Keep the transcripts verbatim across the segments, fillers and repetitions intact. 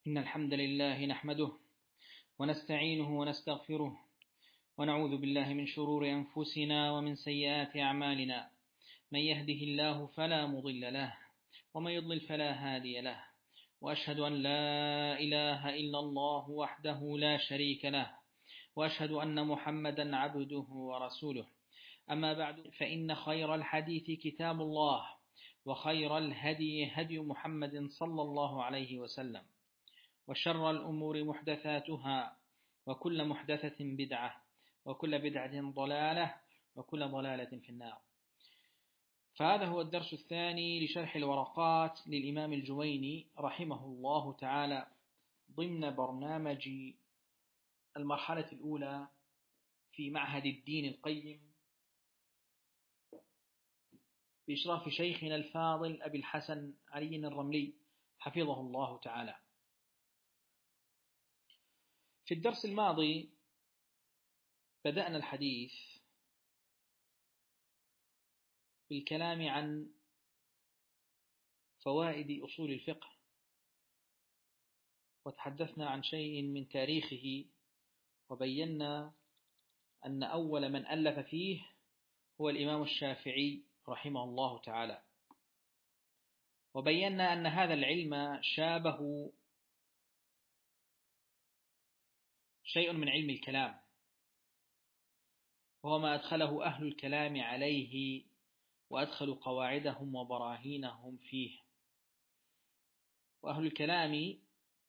إن الحمد لله نحمده ونستعينه ونستغفره ونعوذ بالله من شرور أنفسنا ومن سيئات أعمالنا. من يهده الله فلا مضل له ومن يضلل فلا هادي له، وأشهد أن لا إله إلا الله وحده لا شريك له، وأشهد أن محمدا عبده ورسوله. أما بعد، فإن خير الحديث كتاب الله، وخير الهدي هدي محمد صلى الله عليه وسلم، وشر الأمور محدثاتها، وكل محدثة بدعة، وكل بدعة ضلالة، وكل ضلالة في النار. فهذا هو الدرس الثاني لشرح الورقات للإمام الجويني رحمه الله تعالى، ضمن برنامج المرحلة الأولى في معهد الدين القيم بإشراف شيخنا الفاضل أبي الحسن علي الرملي حفظه الله تعالى. في الدرس الماضي بدأنا الحديث بالكلام عن فوائد أصول الفقه، وتحدثنا عن شيء من تاريخه، وبينا أن أول من ألف فيه هو الإمام الشافعي رحمه الله تعالى، وبينا أن هذا العلم شابه شيء من علم الكلام، وهو ما أدخله أهل الكلام عليه وأدخلوا قواعدهم وبراهينهم فيه. وأهل الكلام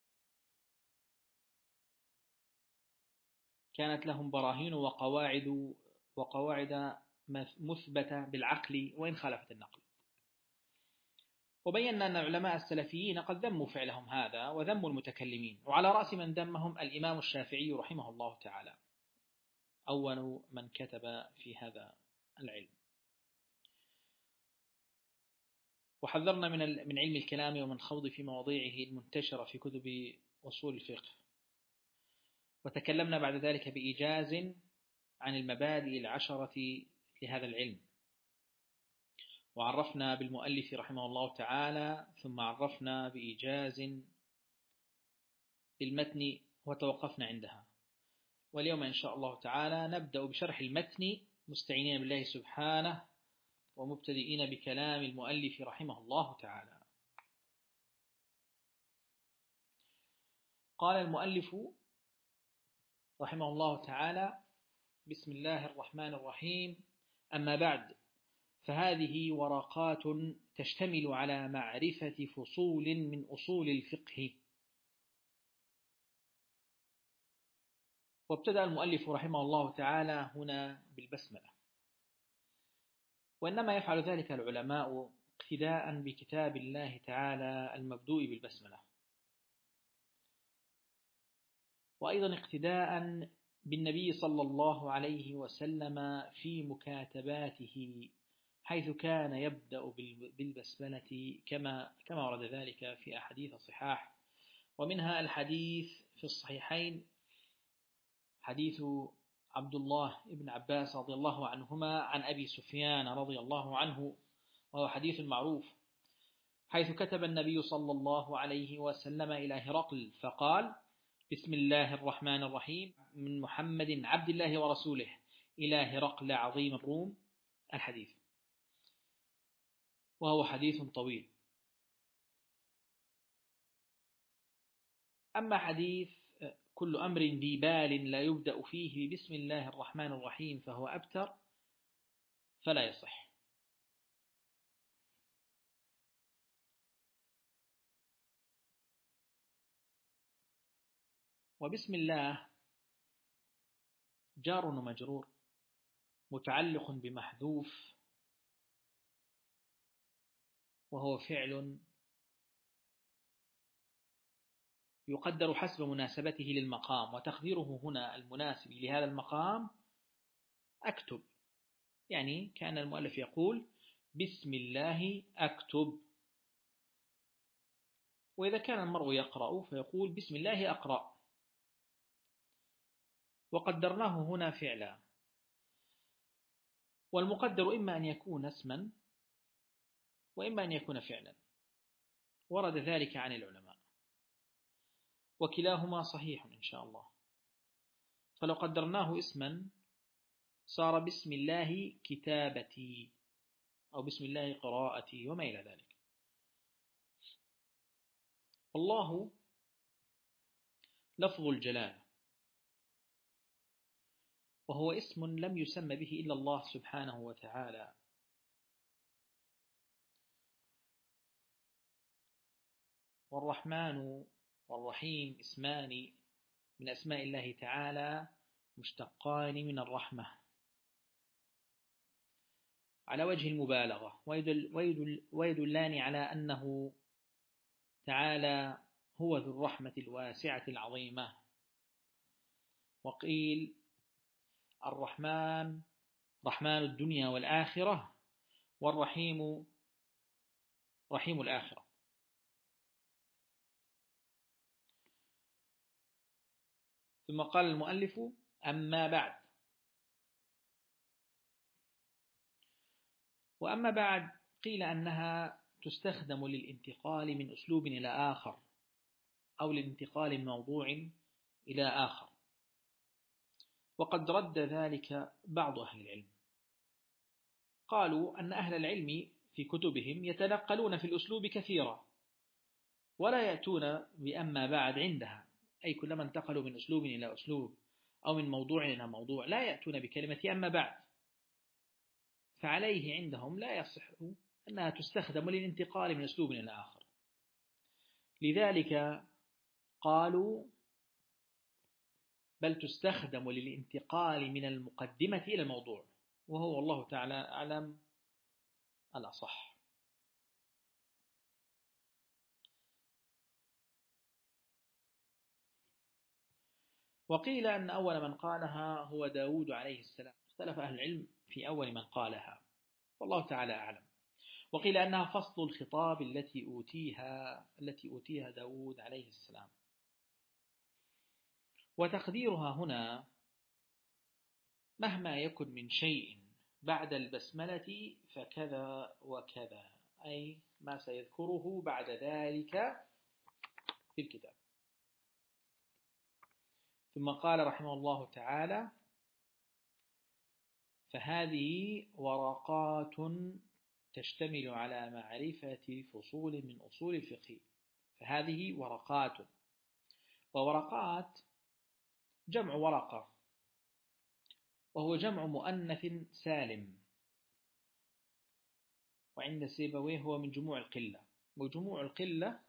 كانت لهم براهين وقواعد وقواعد مثبتة بالعقل وإن خالفت النقل. وبينا أن العلماء السلفيين قد ذموا فعلهم هذا وذموا المتكلمين، وعلى رأس من ذمهم الإمام الشافعي رحمه الله تعالى، أول من كتب في هذا العلم. وحذرنا من من علم الكلام ومن خوض في مواضيعه المنتشرة في كتب أصول الفقه، وتكلمنا بعد ذلك بإيجاز عن المبادئ العشرة لهذا العلم، وعرفنا بالمؤلف رحمه الله تعالى، ثم عرفنا بإيجاز بالمتن وتوقفنا عندها. واليوم إن شاء الله تعالى نبدأ بشرح المتن مستعينين بالله سبحانه ومبتدئين بكلام المؤلف رحمه الله تعالى. قال المؤلف رحمه الله تعالى: بسم الله الرحمن الرحيم. أما بعد، فهذه ورقات تشتمل على معرفة فصول من أصول الفقه. وابتدأ المؤلف رحمه الله تعالى هنا بالبسملة، وإنما يفعل ذلك العلماء اقتداء بكتاب الله تعالى المبدوء بالبسملة، وأيضا اقتداء بالنبي صلى الله عليه وسلم في مكاتباته، حيث كان يبدأ بالبسملة كما كما ورد ذلك في أحاديث الصحاح، ومنها الحديث في الصحيحين حديث عبد الله بن عباس رضي الله عنهما عن أبي سفيان رضي الله عنه، وهو حديث معروف، حيث كتب النبي صلى الله عليه وسلم إلى هرقل فقال: بسم الله الرحمن الرحيم، من محمد عبد الله ورسوله إلى هرقل عظيم الروم، الحديث. وهو حديث طويل. أما حديث كل أمر ذي بال لا يبدأ فيه بسم الله الرحمن الرحيم فهو أبتر، فلا يصح. وبسم الله جار ومجرور متعلق بمحذوف، وهو فعل يقدر حسب مناسبته للمقام، وتقديره هنا المناسب لهذا المقام أكتب، يعني كان المؤلف يقول بسم الله أكتب. وإذا كان المرء يقرأ فيقول بسم الله أقرأ، وقدرناه هنا فعلا. والمقدر إما أن يكون اسما وإما أن يكون فعلا، ورد ذلك عن العلماء. وكلاهما صحيح إن شاء الله. فلو قدرناه اسما صار بسم الله كتابتي أو بسم الله قراءتي وما إلى ذلك. والله لفظ الجلالة، وهو اسم لم يسمى به إلا الله سبحانه وتعالى، والرحمن والرحيم اسمان من أسماء الله تعالى مشتقان من الرحمة على وجه المبالغة، ويدل ويدل ويدلان على أنه تعالى هو ذو الرحمة الواسعة العظيمة. وقيل الرحمن رحمن الدنيا والآخرة، والرحيم رحيم الآخرة. ثم قال المؤلف: أما بعد. وأما بعد قيل أنها تستخدم للانتقال من أسلوب إلى آخر، أو للانتقال من موضوع إلى آخر، وقد رد ذلك بعض أهل العلم. قالوا أن أهل العلم في كتبهم يتنقلون في الأسلوب كثيرا، ولا يأتون بأما بعد عندها، أي كلما انتقلوا من أسلوب إلى أسلوب أو من موضوع إلى موضوع لا يأتون بكلمة أما بعد، فعليه عندهم لا يصح أنها تستخدم للانتقال من أسلوب إلى آخر. لذلك قالوا بل تستخدم للانتقال من المقدمة إلى الموضوع، وهو الله تعالى أعلم الأصح. وقيل أن أول من قالها هو داود عليه السلام، اختلف أهل العلم في أول من قالها، والله تعالى أعلم. وقيل أنها فصل الخطاب التي أوتيها التي أوتيها داود عليه السلام. وتقديرها هنا: مهما يكن من شيء بعد البسملة فكذا وكذا، أي ما سيذكره بعد ذلك في الكتاب. ثم قال رحمه الله تعالى: فهذه ورقات تشتمل على معرفة فصول من أصول الفقه. فهذه ورقات، وورقات جمع ورقة، وهو جمع مؤنث سالم، وعند سيبويه هو من جموع القلة. وجموع القلة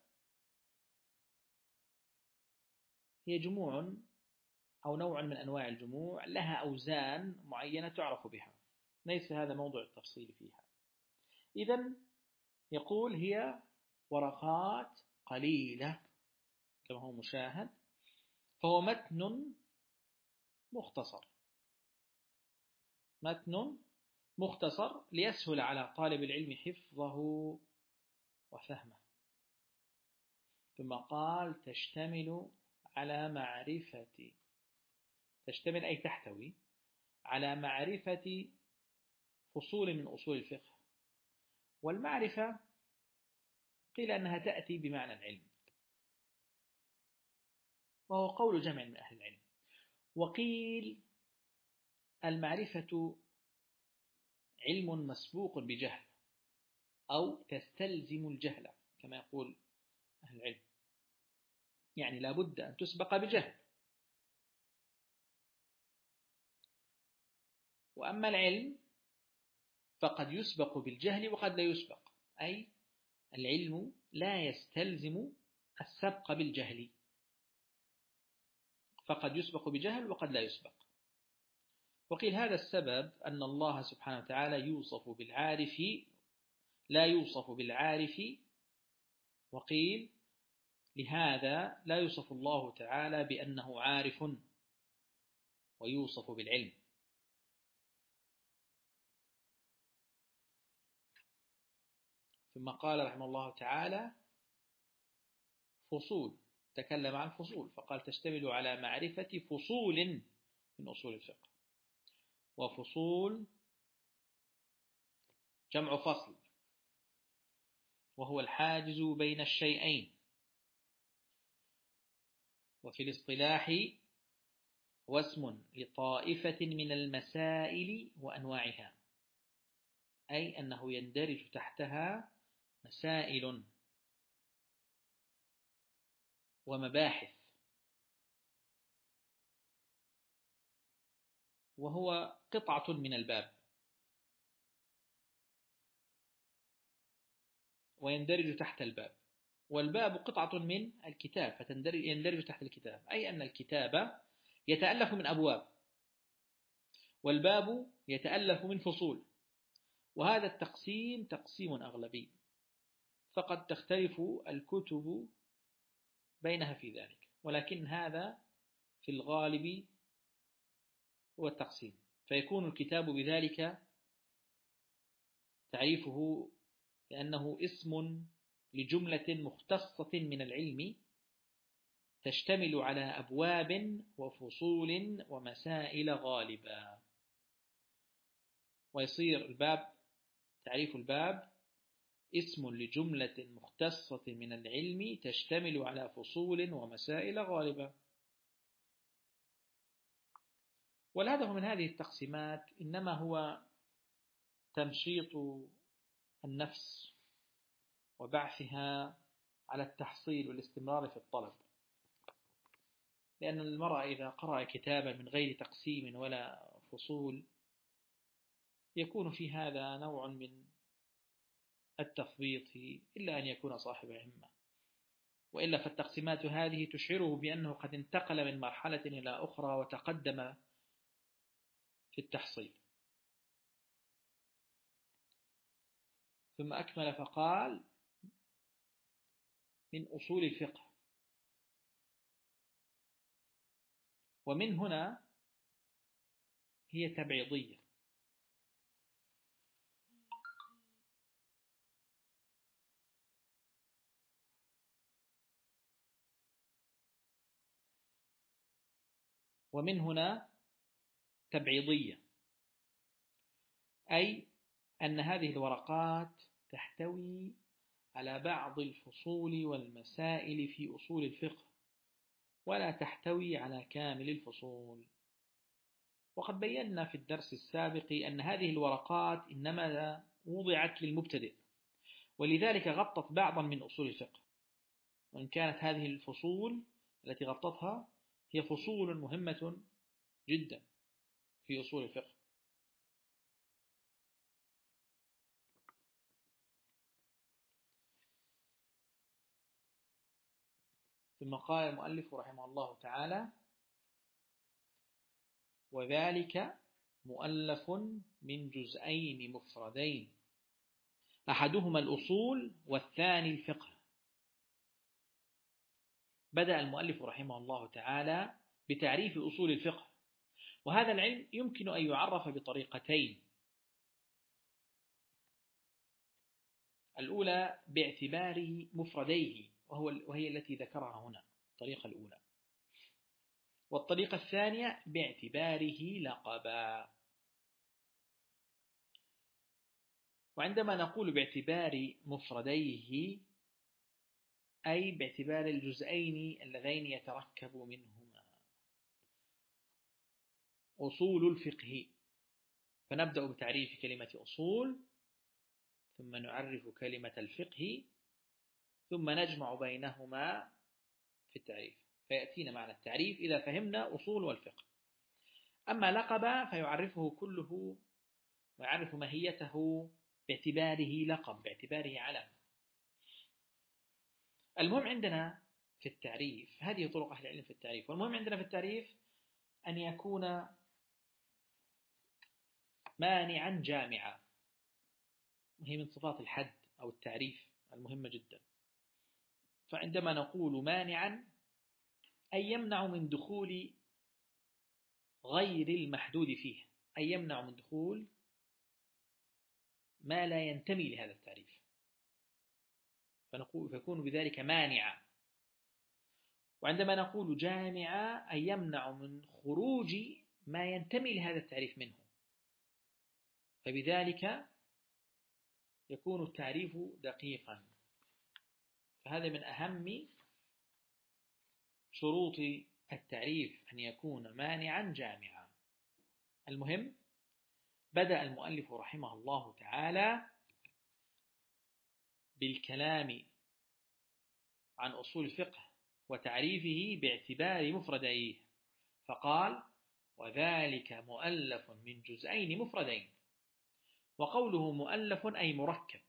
هي جموع أو نوع من أنواع الجموع لها أوزان معينة تعرف بها، ليس هذا موضوع التفصيل فيها. إذن يقول هي ورقات قليلة كما هو مشاهد، فهو متن مختصر، متن مختصر ليسهل على طالب العلم حفظه وفهمه. ثم قال: تشتمل على معرفة، تشتمل أي تحتوي على معرفة فصول من أصول الفقه. والمعرفة قيل أنها تأتي بمعنى العلم، وهو قول جمع من أهل العلم. وقيل المعرفة علم مسبوق بجهل، أو تستلزم الجهل كما يقول أهل العلم، يعني لا بد أن تسبق بجهل. وأما العلم فقد يسبق بالجهل وقد لا يسبق، أي العلم لا يستلزم السبق بالجهل، فقد يسبق بجهل وقد لا يسبق. وقيل هذا السبب أن الله سبحانه وتعالى يوصف بالعارف لا يوصف بالعارف، وقيل لهذا لا يوصف الله تعالى بأنه عارف ويوصف بالعلم. ثم قال رحمه الله تعالى: فصول، تكلم عن فصول فقال: تشتمل على معرفة فصول من أصول الفقه. وفصول جمع فصل، وهو الحاجز بين الشيئين، وفي الاصطلاح هو اسم لطائفة من المسائل وأنواعها، أي أنه يندرج تحتها مسائل ومباحث، وهو قطعة من الباب، ويندرج تحت الباب، والباب قطعة من الكتاب فيندرج تحت الكتاب، أي أن الكتاب يتألف من أبواب، والباب يتألف من فصول، وهذا التقسيم تقسيم أغلبي، فقد تختلف الكتب بينها في ذلك، ولكن هذا في الغالب هو التقسيم، فيكون الكتاب بذلك تعريفه لأنه اسم لجملة مختصة من العلم تشتمل على أبواب وفصول ومسائل غالبا. ويصير الباب، تعريف الباب اسم لجملة مختصة من العلم تشتمل على فصول ومسائل غالبا. والهدف من هذه التقسيمات إنما هو تمشيط النفس وبعثها على التحصيل والاستمرار في الطلب، لأن المرء إذا قرأ كتابا من غير تقسيم ولا فصول يكون في هذا نوع من التثبيط إلا أن يكون صاحب همة، وإلا فالتقسيمات هذه تشعره بأنه قد انتقل من مرحلة إلى أخرى وتقدم في التحصيل. ثم أكمل فقال من أصول الفقه، ومن هنا هي تبعيضية، ومن هنا تبعيضية، أي أن هذه الورقات تحتوي على بعض الفصول والمسائل في أصول الفقه، ولا تحتوي على كامل الفصول. وقد بينا في الدرس السابق أن هذه الورقات إنما وضعت للمبتدئ، ولذلك غطت بعضا من أصول الفقه، وإن كانت هذه الفصول التي غطتها هي فصول مهمة جدا في أصول الفقه. ثم قال المؤلف رحمه الله تعالى: وذلك مؤلف من جزئين مفردين، أحدهما الأصول والثاني الفقه. بدأ المؤلف رحمه الله تعالى بتعريف أصول الفقه، وهذا العلم يمكن أن يعرف بطريقتين: الأولى باعتبار مفرديه وهو وهي التي ذكرها هنا، الطريقة الأولى، والطريقة الثانية باعتباره لقبا. وعندما نقول باعتبار مفرديه أي باعتبار الجزئين اللذين يتركب منهما أصول الفقه. فنبدأ بتعريف كلمة أصول، ثم نعرف كلمة الفقه، ثم نجمع بينهما في التعريف، فيأتينا معنى التعريف إذا فهمنا أصول والفقه. أما لقب فيعرفه كله ويعرف ماهيته باعتباره لقب، باعتباره علم. المهم عندنا في التعريف، هذه طرق أهل العلم في التعريف، والمهم عندنا في التعريف أن يكون مانعا جامعا، وهي من صفات الحد أو التعريف المهمة جدا. فعندما نقول مانعا أي يمنع من دخول غير المحدود فيه، أي يمنع من دخول ما لا ينتمي لهذا التعريف، فنقول فيكون بذلك مانعا. وعندما نقول جامعا أي يمنع من خروج ما ينتمي لهذا التعريف منه، فبذلك يكون التعريف دقيقا. فهذا من أهم شروط التعريف أن يكون مانعا جامعا. المهم، بدأ المؤلف رحمه الله تعالى بالكلام عن أصول الفقه وتعريفه باعتبار مفرديه، فقال: وذلك مؤلف من جزئين مفردين. وقوله مؤلف أي مركب،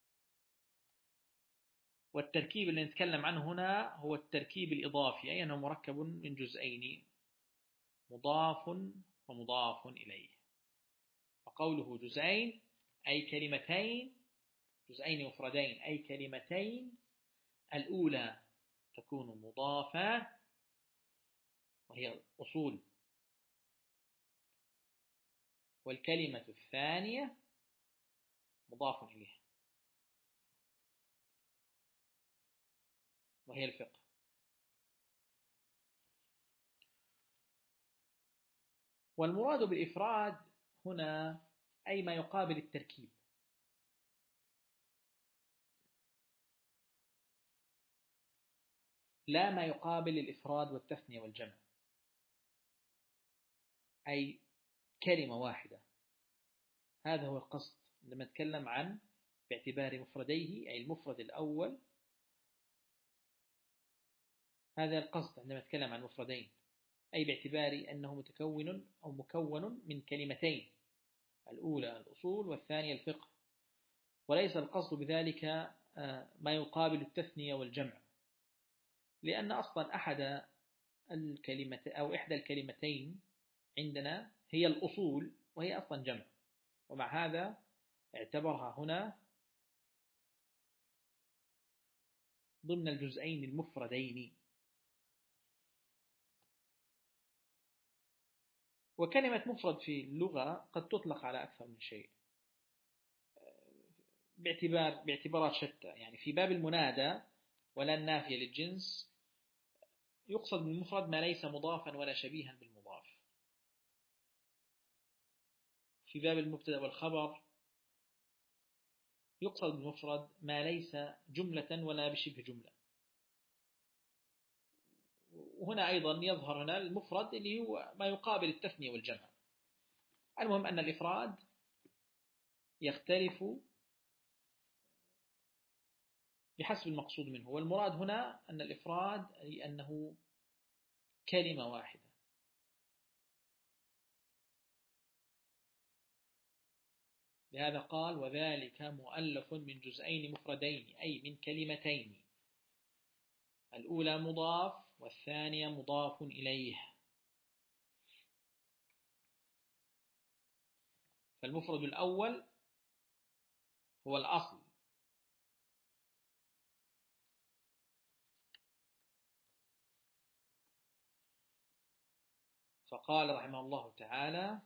والتركيب اللي نتكلم عنه هنا هو التركيب الإضافي، أي أنه مركب من جزئين، مضاف ومضاف إليه. وقوله جزئين أي كلمتين، جزئين مفردين أي كلمتين، الأولى تكون مضافة وهي الأصول، والكلمة الثانية مضاف إليه وهي الفقه. والمراد بالإفراد هنا أي ما يقابل التركيب، لا ما يقابل الإفراد والتثنية والجمع، أي كلمة واحدة. هذا هو القصد لما نتكلم عن باعتبار مفرديه، أي المفرد الأول. هذا القصد عندما نتكلم عن مفردين، أي باعتبار أنه متكون أو مكون من كلمتين، الأولى الأصول والثانية الفقه، وليس القصد بذلك ما يقابل التثنية والجمع، لأن أصلا أحد الكلمة أو إحدى الكلمتين عندنا هي الأصول، وهي أصلا جمع، ومع هذا اعتبرها هنا ضمن الجزئين المفردين. وكلمة مفرد في اللغة قد تطلق على أكثر من شيء باعتبار باعتبارات شتى. يعني في باب المنادى ولا النافية للجنس يقصد بالمفرد ما ليس مضافا ولا شبيها بالمضاف. في باب المبتدأ والخبر يقصد بالمفرد ما ليس جملة ولا بشبه جملة. وهنا أيضا يظهر هنا المفرد اللي هو ما يقابل التثنية والجمع. المهم أن الإفراد يختلف بحسب المقصود منه، والمراد هنا أن الإفراد لأنه كلمة واحدة. لهذا قال: وذلك مؤلف من جزئين مفردين أي من كلمتين، الأولى مضاف والثانية مضاف إليه. فالمفرد الأول هو الأصل، فقال رحمه الله تعالى: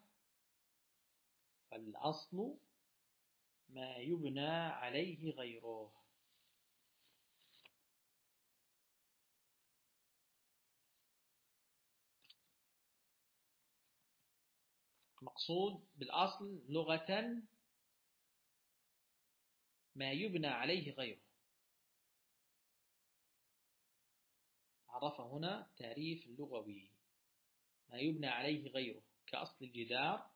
فالأصل ما يبنى عليه غيره. مقصود بالأصل لغة ما يبنى عليه غيره. عرف هنا تعريف اللغوي: ما يبنى عليه غيره، كأصل الجدار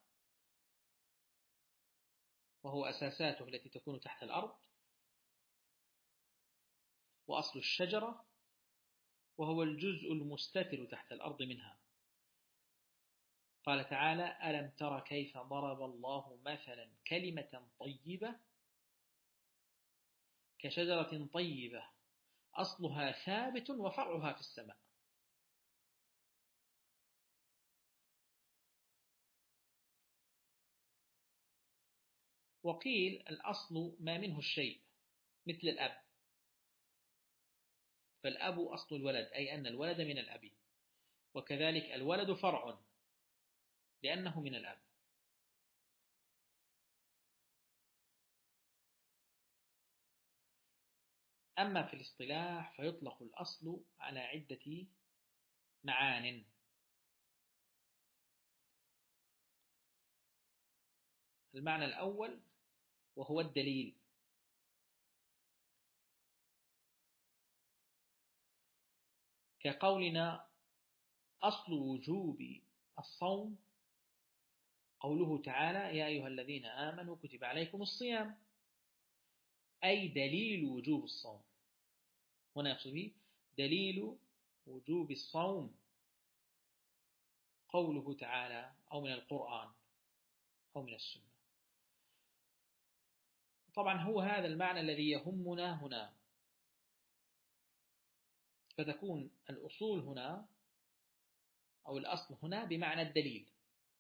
وهو أساساته التي تكون تحت الأرض، وأصل الشجرة وهو الجزء المستتر تحت الأرض منها. قال تعالى: ألم تر كيف ضرب الله مثلا كلمة طيبة كشجرة طيبة أصلها ثابت وفرعها في السماء. وقيل الأصل ما منه الشيء، مثل الأب، فالأب أصل الولد، أي أن الولد من الأب، وكذلك الولد فرع لأنه من الأب. أما في الاصطلاح فيطلق الأصل على عدة معان. المعنى الأول وهو الدليل، كقولنا أصل وجوب الصوم قوله تعالى: يا أيها الذين آمنوا كتب عليكم الصيام، أي دليل وجوب الصوم. هنا يقصد به دليل وجوب الصوم قوله تعالى، أو من القرآن أو من السنة. طبعا هو هذا المعنى الذي يهمنا هنا، فتكون الأصول هنا أو الأصل هنا بمعنى الدليل.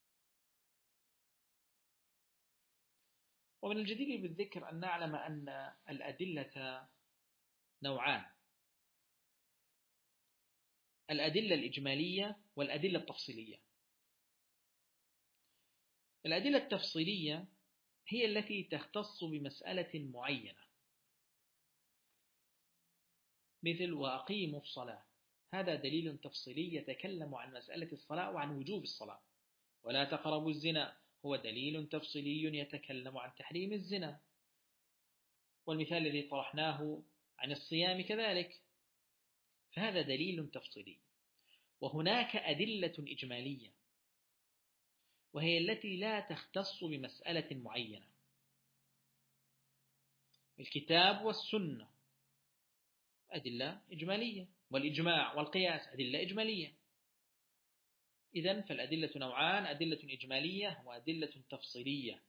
ومن الجدير بالذكر أن نعلم أن الأدلة نوعان: الأدلة الإجمالية والأدلة التفصيلية. الأدلة التفصيلية هي التي تختص بمسألة معينة، مثل وأقيموا الصلاة، هذا دليل تفصيلي يتكلم عن مسألة الصلاة وعن وجوب الصلاة. ولا تقربوا الزنا هو دليل تفصيلي يتكلم عن تحريم الزنا. والمثال الذي طرحناه عن الصيام كذلك، فهذا دليل تفصيلي. وهناك أدلة إجمالية، وهي التي لا تختص بمسألة معينة. الكتاب والسنة أدلة إجمالية، والإجماع والقياس أدلة إجمالية. إذن فالأدلة نوعان: أدلة إجمالية وأدلة تفصيلية.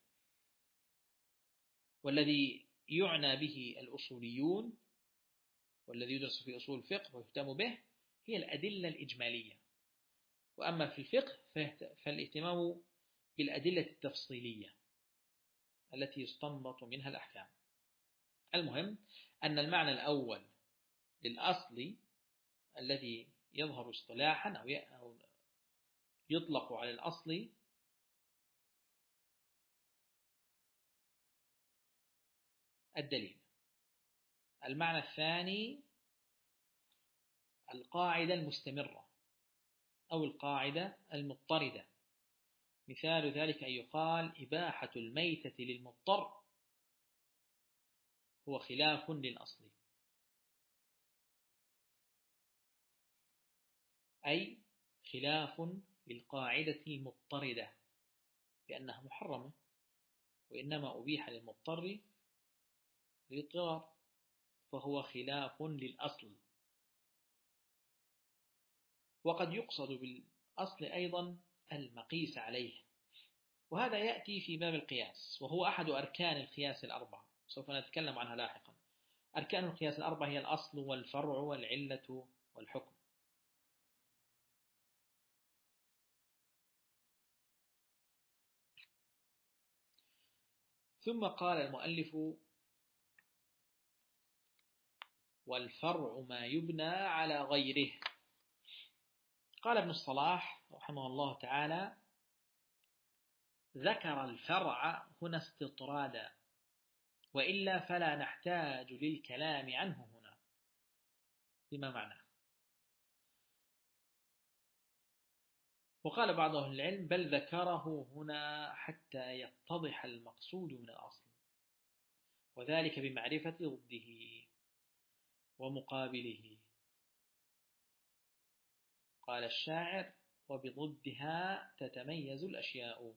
والذي يعنى به الأصوليون والذي يدرس في أصول الفقه ويهتم به هي الأدلة الإجمالية. وأما في الفقه فالاهتمام بالأدلة التفصيلية التي يستنبط منها الأحكام. المهم أن المعنى الأول للأصل الذي يظهر اصطلاحا أو يطلق على الأصل الدليل. المعنى الثاني القاعدة المستمرة أو القاعدة المضطردة. مثال ذلك أن يقال: إباحة الميتة للمضطر هو خلاف للأصل، أي خلاف للقاعدة المضطردة بأنها محرمة، وإنما أبيح للمضطر للاضطرار، فهو خلاف للأصل. وقد يقصد بالأصل أيضا المقيس عليه، وهذا يأتي في باب القياس، وهو أحد أركان القياس الأربعة، سوف نتكلم عنها لاحقا. أركان القياس الأربعة هي الأصل والفرع والعلة والحكم. ثم قال المؤلف: والفرع ما يبنى على غيره. قال ابن الصلاح رحمه الله تعالى: ذكر الفرع هنا استطرادا، وإلا فلا نحتاج للكلام عنه هنا. بما معناه؟ وقال بعض أهل العلم: بل ذكره هنا حتى يتضح المقصود من الأصل، وذلك بمعرفة ضده ومقابله. قال الشاعر: وبضدها تتميز الأشياء.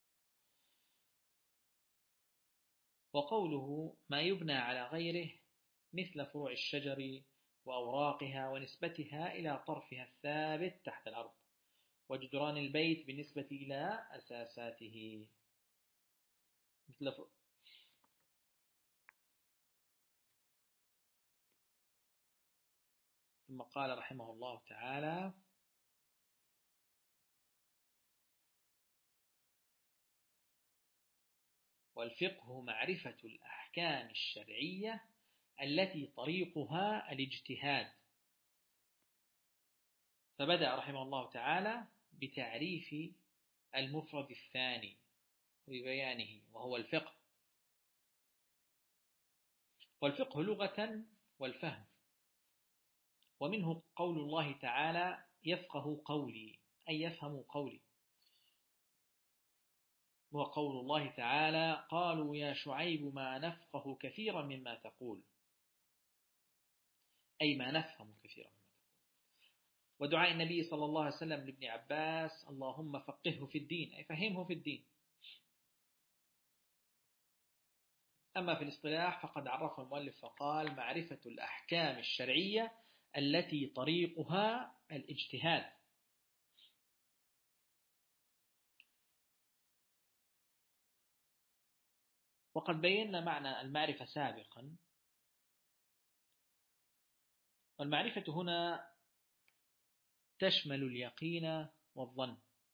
وقوله ما يبنى على غيره مثل فروع الشجر وأوراقها ونسبتها إلى طرفها الثابت تحت الأرض، وجدران البيت بالنسبة إلى أساساته مثل ف... ثم قال رحمه الله تعالى: والفقه معرفة الأحكام الشرعية التي طريقها الاجتهاد. فبدأ رحمه الله تعالى بتعريف المفرد الثاني وببيانه، وهو الفقه. والفقه لغة والفهم، ومنه قول الله تعالى: يفقه قولي، أي يفهم قولي. وقول الله تعالى: قالوا يا شعيب ما نفقه كثيرا مما تقول، أي ما نفهم كثيرا مما تقول. ودعاء النبي صلى الله عليه وسلم لابن عباس اللهم فقهه في الدين، أي فهمه في الدين. أما في الاصطلاح فقد عرف المؤلف فقال معرفة الأحكام الشرعية التي طريقها الاجتهاد. وقد بينا معنى المعرفة سابقا، والمعرفة هنا تشمل اليقين والظن.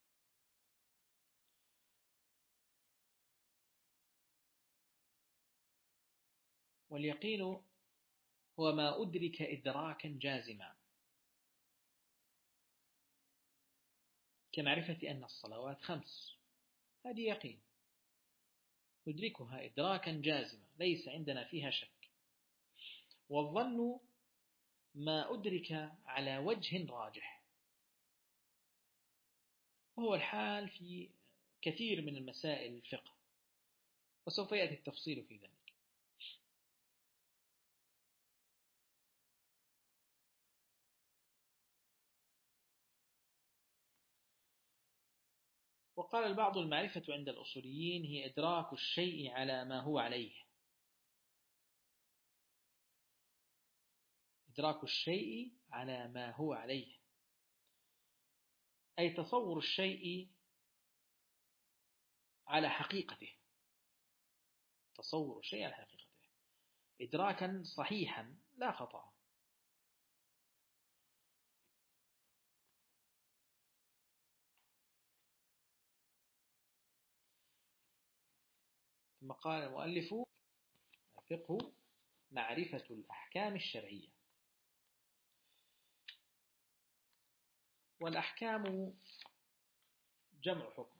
واليقين هو ما أدرك إدراكا جازما، كمعرفة أن الصلوات خمس، هذه يقين ندركها إدراكا جازما ليس عندنا فيها شك. والظن ما أدرك على وجه راجح، وهو الحال في كثير من المسائل الفقه، وسوف يأتي التفصيل في ذلك. وقال البعض المعرفة عند الأصوليين هي إدراك الشيء على ما هو عليه، إدراك الشيء على ما هو عليه، أي تصور الشيء على حقيقته، تصور الشيء على حقيقته إدراكا صحيحا لا خطأ. ثم قال المؤلف الفقه معرفة الأحكام الشرعية. والأحكام جمع حكم،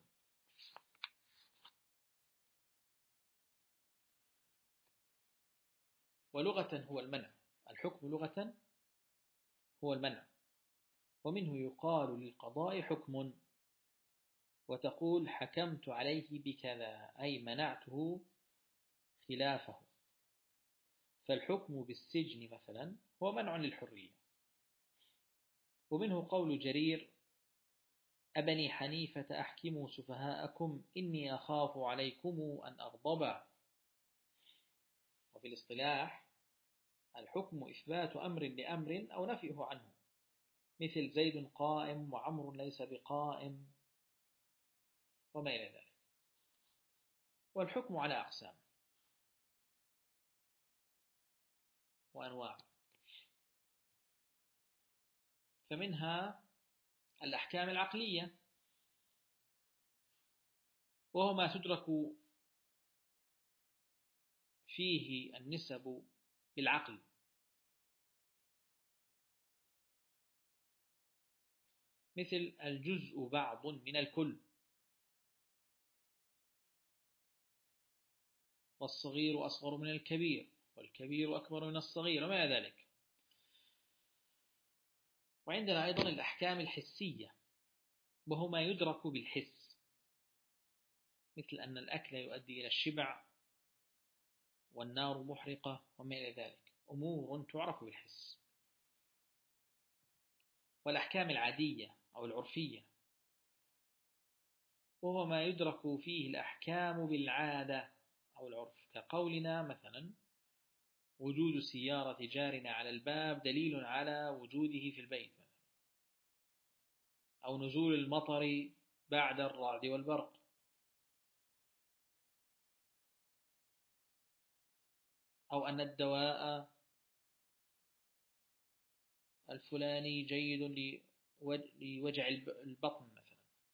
ولغة هو المنع، الحكم لغة هو المنع، ومنه يقال للقضاء حكم، وتقول حكمت عليه بكذا أي منعته خلافه. فالحكم بالسجن مثلا هو منع للحرية. ومنه قول جرير أبني حنيفة أحكموا سفهاءكم إني أخاف عليكم أن أغضب. وفي الاصطلاح الحكم إثبات أمر لأمر أو نفيه عنه، مثل زيد قائم وعمر ليس بقائم وما إلى ذلك. والحكم على أقسام وأنواع، فمنها الأحكام العقلية، وهو ما تدرك فيه النسب بالعقل، مثل الجزء بعض من الكل، والصغير أصغر من الكبير، والكبير أكبر من الصغير وما ذلك. وعندنا أيضا الأحكام الحسية، وهو ما يدرك بالحس، مثل أن الأكل يؤدي إلى الشبع، والنار محرقة وما إلى ذلك، أمور تعرف بالحس. والأحكام العادية أو العرفية، وهو ما يدرك فيه الأحكام بالعادة أو العرف، كقولنا مثلا وجود سيارة جارنا على الباب دليل على وجوده في البيت مثلا، أو نزول المطر بعد الرعد والبرق، أو أن الدواء الفلاني جيد لوجع البطن مثلا.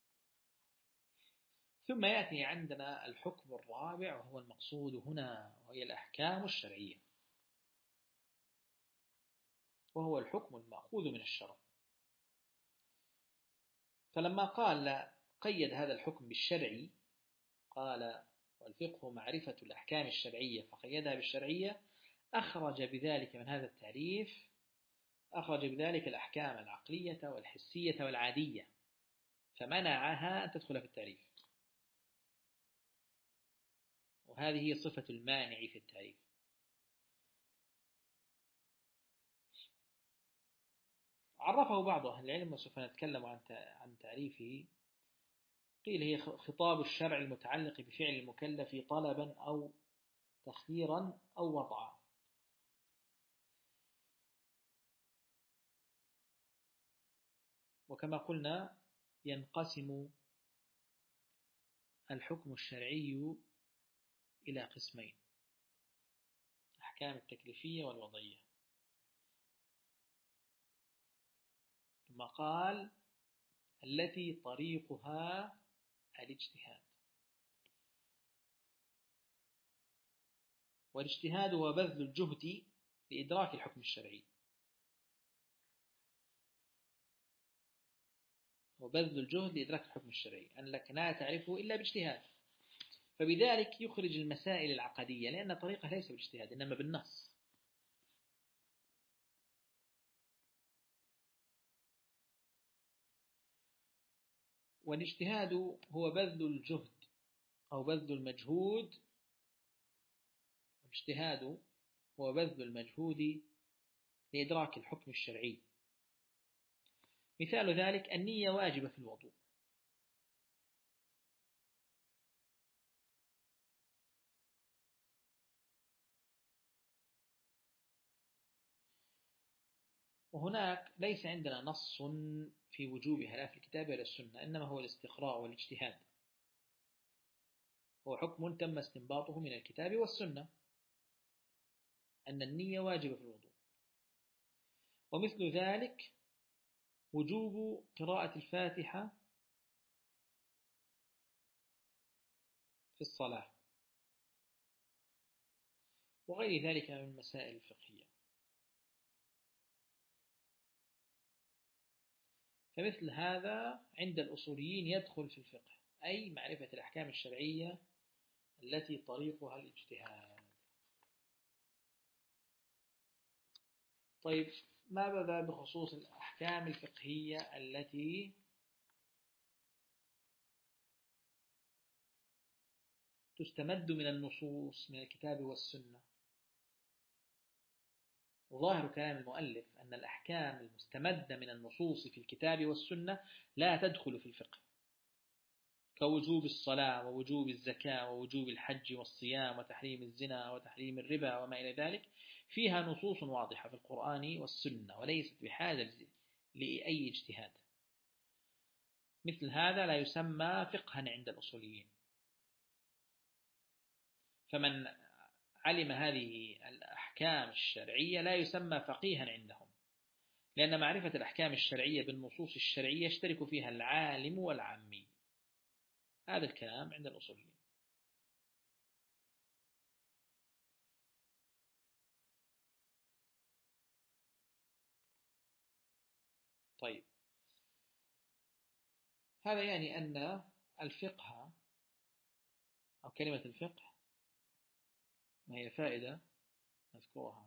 ثم يأتي عندنا الحكم الرابع وهو المقصود هنا، وهي الأحكام الشرعية، وهو الحكم المأخوذ من الشرع. فلما قال قيد هذا الحكم بالشرعي قال والفقه معرفة الأحكام الشرعية فقيدها بالشرعية، أخرج بذلك من هذا التعريف أخرج بذلك الأحكام العقلية والحسية والعادية، فمنعها أن تدخل في التعريف، وهذه هي صفة المانع في التعريف. عرفه بعض أهل العلم وسوف نتكلم عن عن تعريفه. قيل هي خطاب الشرع المتعلق بفعل المكلف طلبا أو تخييرا أو وضعا. وكما قلنا ينقسم الحكم الشرعي إلى قسمين: الأحكام التكليفية والوضعية. ثم قال التي طريقها الاجتهاد. والاجتهاد هو بذل الجهد لإدراك الحكم الشرعي، وبذل الجهد لإدراك الحكم الشرعي أنك لا تعرفه إلا باجتهاد، فبذلك يخرج المسائل العقدية، لأن طريقه ليس بالاجتهاد إنما بالنص. والاجتهاد هو بذل الجهد أو بذل المجهود والاجتهاد هو بذل المجهود لإدراك الحكم الشرعي. مثال ذلك النية واجبة في الوضوء، وهناك ليس عندنا نص في وجوبها لا في الكتاب ولا السنة، إنما هو الاستقراء والاجتهاد، هو حكم تم استنباطه من الكتاب والسنة أن النية واجبة في الوضوء. ومثل ذلك وجوب قراءة الفاتحة في الصلاة وغير ذلك من المسائل الفقهية. فمثل هذا عند الأصوليين يدخل في الفقه، أي معرفة الأحكام الشرعية التي طريقها الاجتهاد. طيب ماذا بخصوص الأحكام الفقهية التي تستمد من النصوص من الكتاب والسنة؟ وظاهر كلام المؤلف أن الأحكام المستمدة من النصوص في الكتاب والسنة لا تدخل في الفقه، كوجوب الصلاة ووجوب الزكاة ووجوب الحج والصيام وتحريم الزنا وتحريم الربا وما إلى ذلك، فيها نصوص واضحة في القرآن والسنة وليست بحاجة لأي اجتهاد. مثل هذا لا يسمى فقها عند الأصوليين. فمن علم هذه الأحكام الشرعية لا يسمى فقيها عندهم، لأن معرفة الأحكام الشرعية بالنصوص الشرعية يشترك فيها العالم والعامي. هذا الكلام عند الأصوليين. طيب هذا يعني أن الفقه أو كلمة الفقه وهي فائدة نذكرها.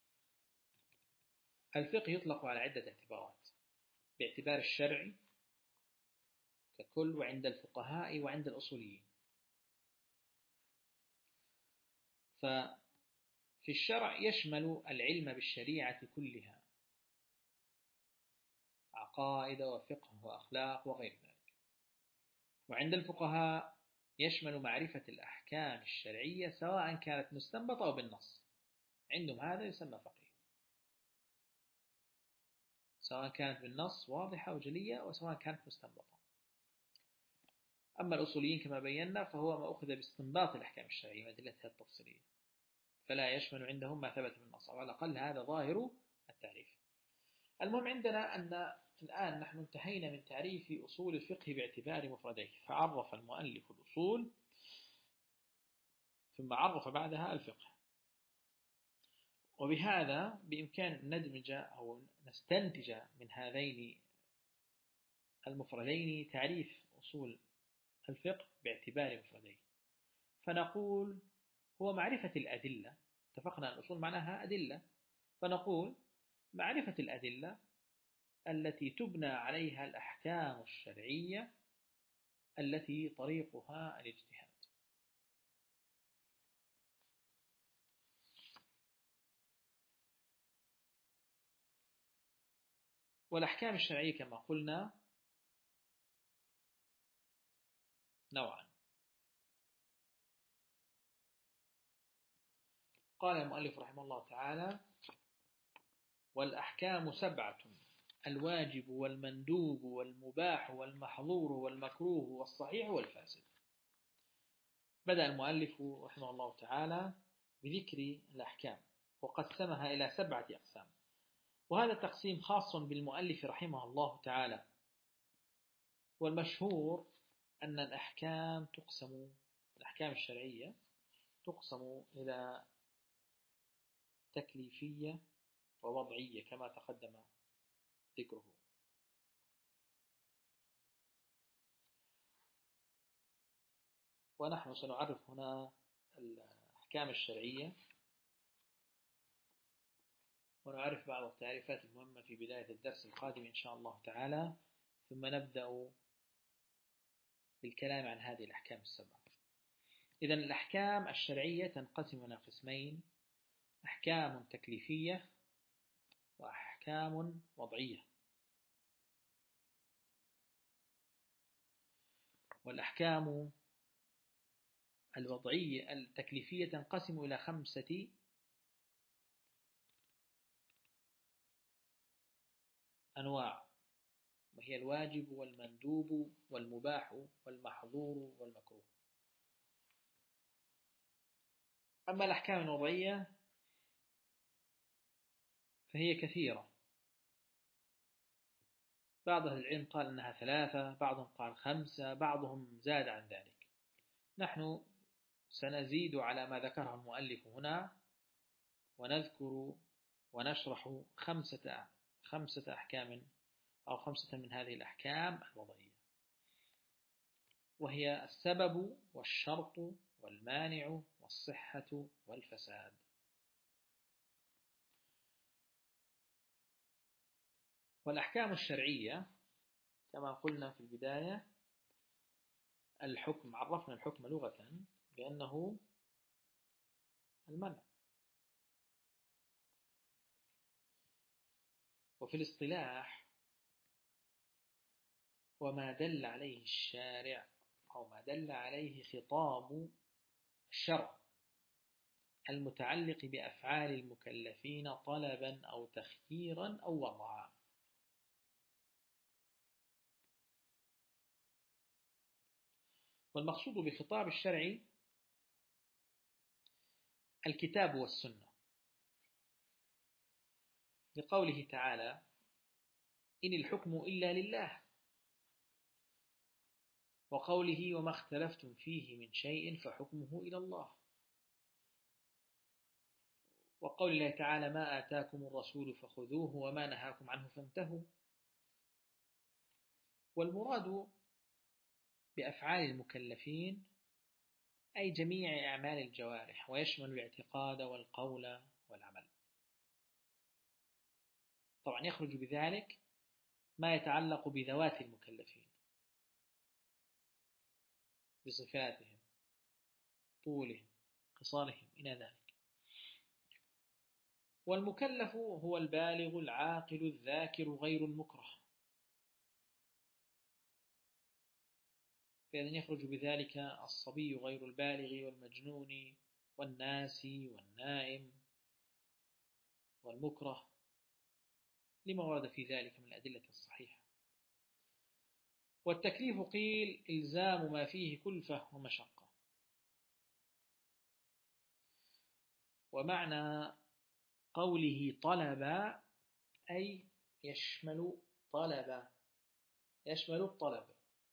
الفقه يطلق على عدة اعتبارات: باعتبار الشرع ككل، وعند الفقهاء وعند الأصوليين. ففي الشرع يشمل العلم بالشريعة كلها، عقائد وفقه وأخلاق وغير ذلك. وعند الفقهاء يشمل معرفة الأحكام الشرعية سواء كانت مستنبطة أو بالنص، عندهم هذا يسمى فقيه، سواء كانت بالنص واضحة وجلية وسواء كانت مستنبطة. أما الأصوليين كما بينا فهو ما أخذ باستنباط الأحكام الشرعية وأدلتها التفصيلية، فلا يشمل عندهم ما ثبت بالنص، أو على الأقل هذا ظاهر التعريف. المهم عندنا أن الآن نحن انتهينا من تعريف أصول الفقه باعتبار مفرديه، فعرف المؤلف الأصول ثم عرف بعدها الفقه. وبهذا بإمكان أن ندمج أو نستنتج من هذين المفردين تعريف أصول الفقه باعتبار مفرديه. فنقول هو معرفة الأدلة، اتفقنا أن الأصول معناها أدلة، فنقول معرفة الأدلة التي تبنى عليها الأحكام الشرعية التي طريقها الاجتهاد. والأحكام الشرعية كما قلنا نوعا. قال المؤلف رحمه الله تعالى: والأحكام سبعة: الواجب والمندوب والمباح والمحظور والمكروه والصحيح والفاسد. بدأ المؤلف رحمه الله تعالى بذكر الأحكام وقسمها إلى سبعة أقسام، وهذا التقسيم خاص بالمؤلف رحمه الله تعالى. والمشهور أن الأحكام تقسم الأحكام الشرعية تقسم إلى تكليفية ووضعية كما تقدم ذكره. ونحن سنعرف هنا الأحكام الشرعية ونعرف بعض التعريفات المهمة في بداية الدرس القادم إن شاء الله تعالى، ثم نبدأ بالكلام عن هذه الأحكام السبعة. إذن الأحكام الشرعية تنقسم إلى قسمين: أحكام تكليفية وأحكام وضعية. والأحكام الوضعية التكليفية تنقسم إلى خمسة أنواع، وهي الواجب والمندوب والمباح والمحظور والمكروه. أما الأحكام الوضعية فهي كثيرة، بعض أهل العلم قال أنها ثلاثة، بعضهم قال خمسة، بعضهم زاد عن ذلك. نحن سنزيد على ما ذكره المؤلف هنا ونذكر ونشرح خمسة خمسة أحكام أو خمسة من هذه الأحكام الوضعية، وهي السبب والشرط والمانع والصحة والفساد. والأحكام الشرعية كما قلنا في البداية الحكم، عرفنا الحكم لغة بأنه المنع، وفي الاصطلاح وما دل عليه الشارع أو ما دل عليه خطاب الشرع المتعلق بأفعال المكلفين طلبا أو تخييرا أو وضعا. والمقصود بخطاب الشرع الكتاب والسنة، لقوله تعالى: إن الحكم إلا لله، وقوله: وما اختلفتم فيه من شيء فحكمه إلى الله، وقول الله تعالى: ما آتاكم الرسول فخذوه وما نهاكم عنه فانتهوا. والمراد بأفعال المكلفين أي جميع أعمال الجوارح، ويشمل الاعتقاد والقول والعمل. طبعا يخرج بذلك ما يتعلق بذوات المكلفين، بصفاتهم، طولهم، خصالهم إلى ذلك. والمكلف هو البالغ العاقل الذاكر غير المكره، فإذن يخرج بذلك الصبي غير البالغ والمجنون والناسي والنائم والمكره، لما ورد في ذلك من الأدلة الصحيحة. والتكليف قيل إلزام ما فيه كلفة ومشقة. ومعنى قوله طلب أي يشمل طلب، يشمل الطلب،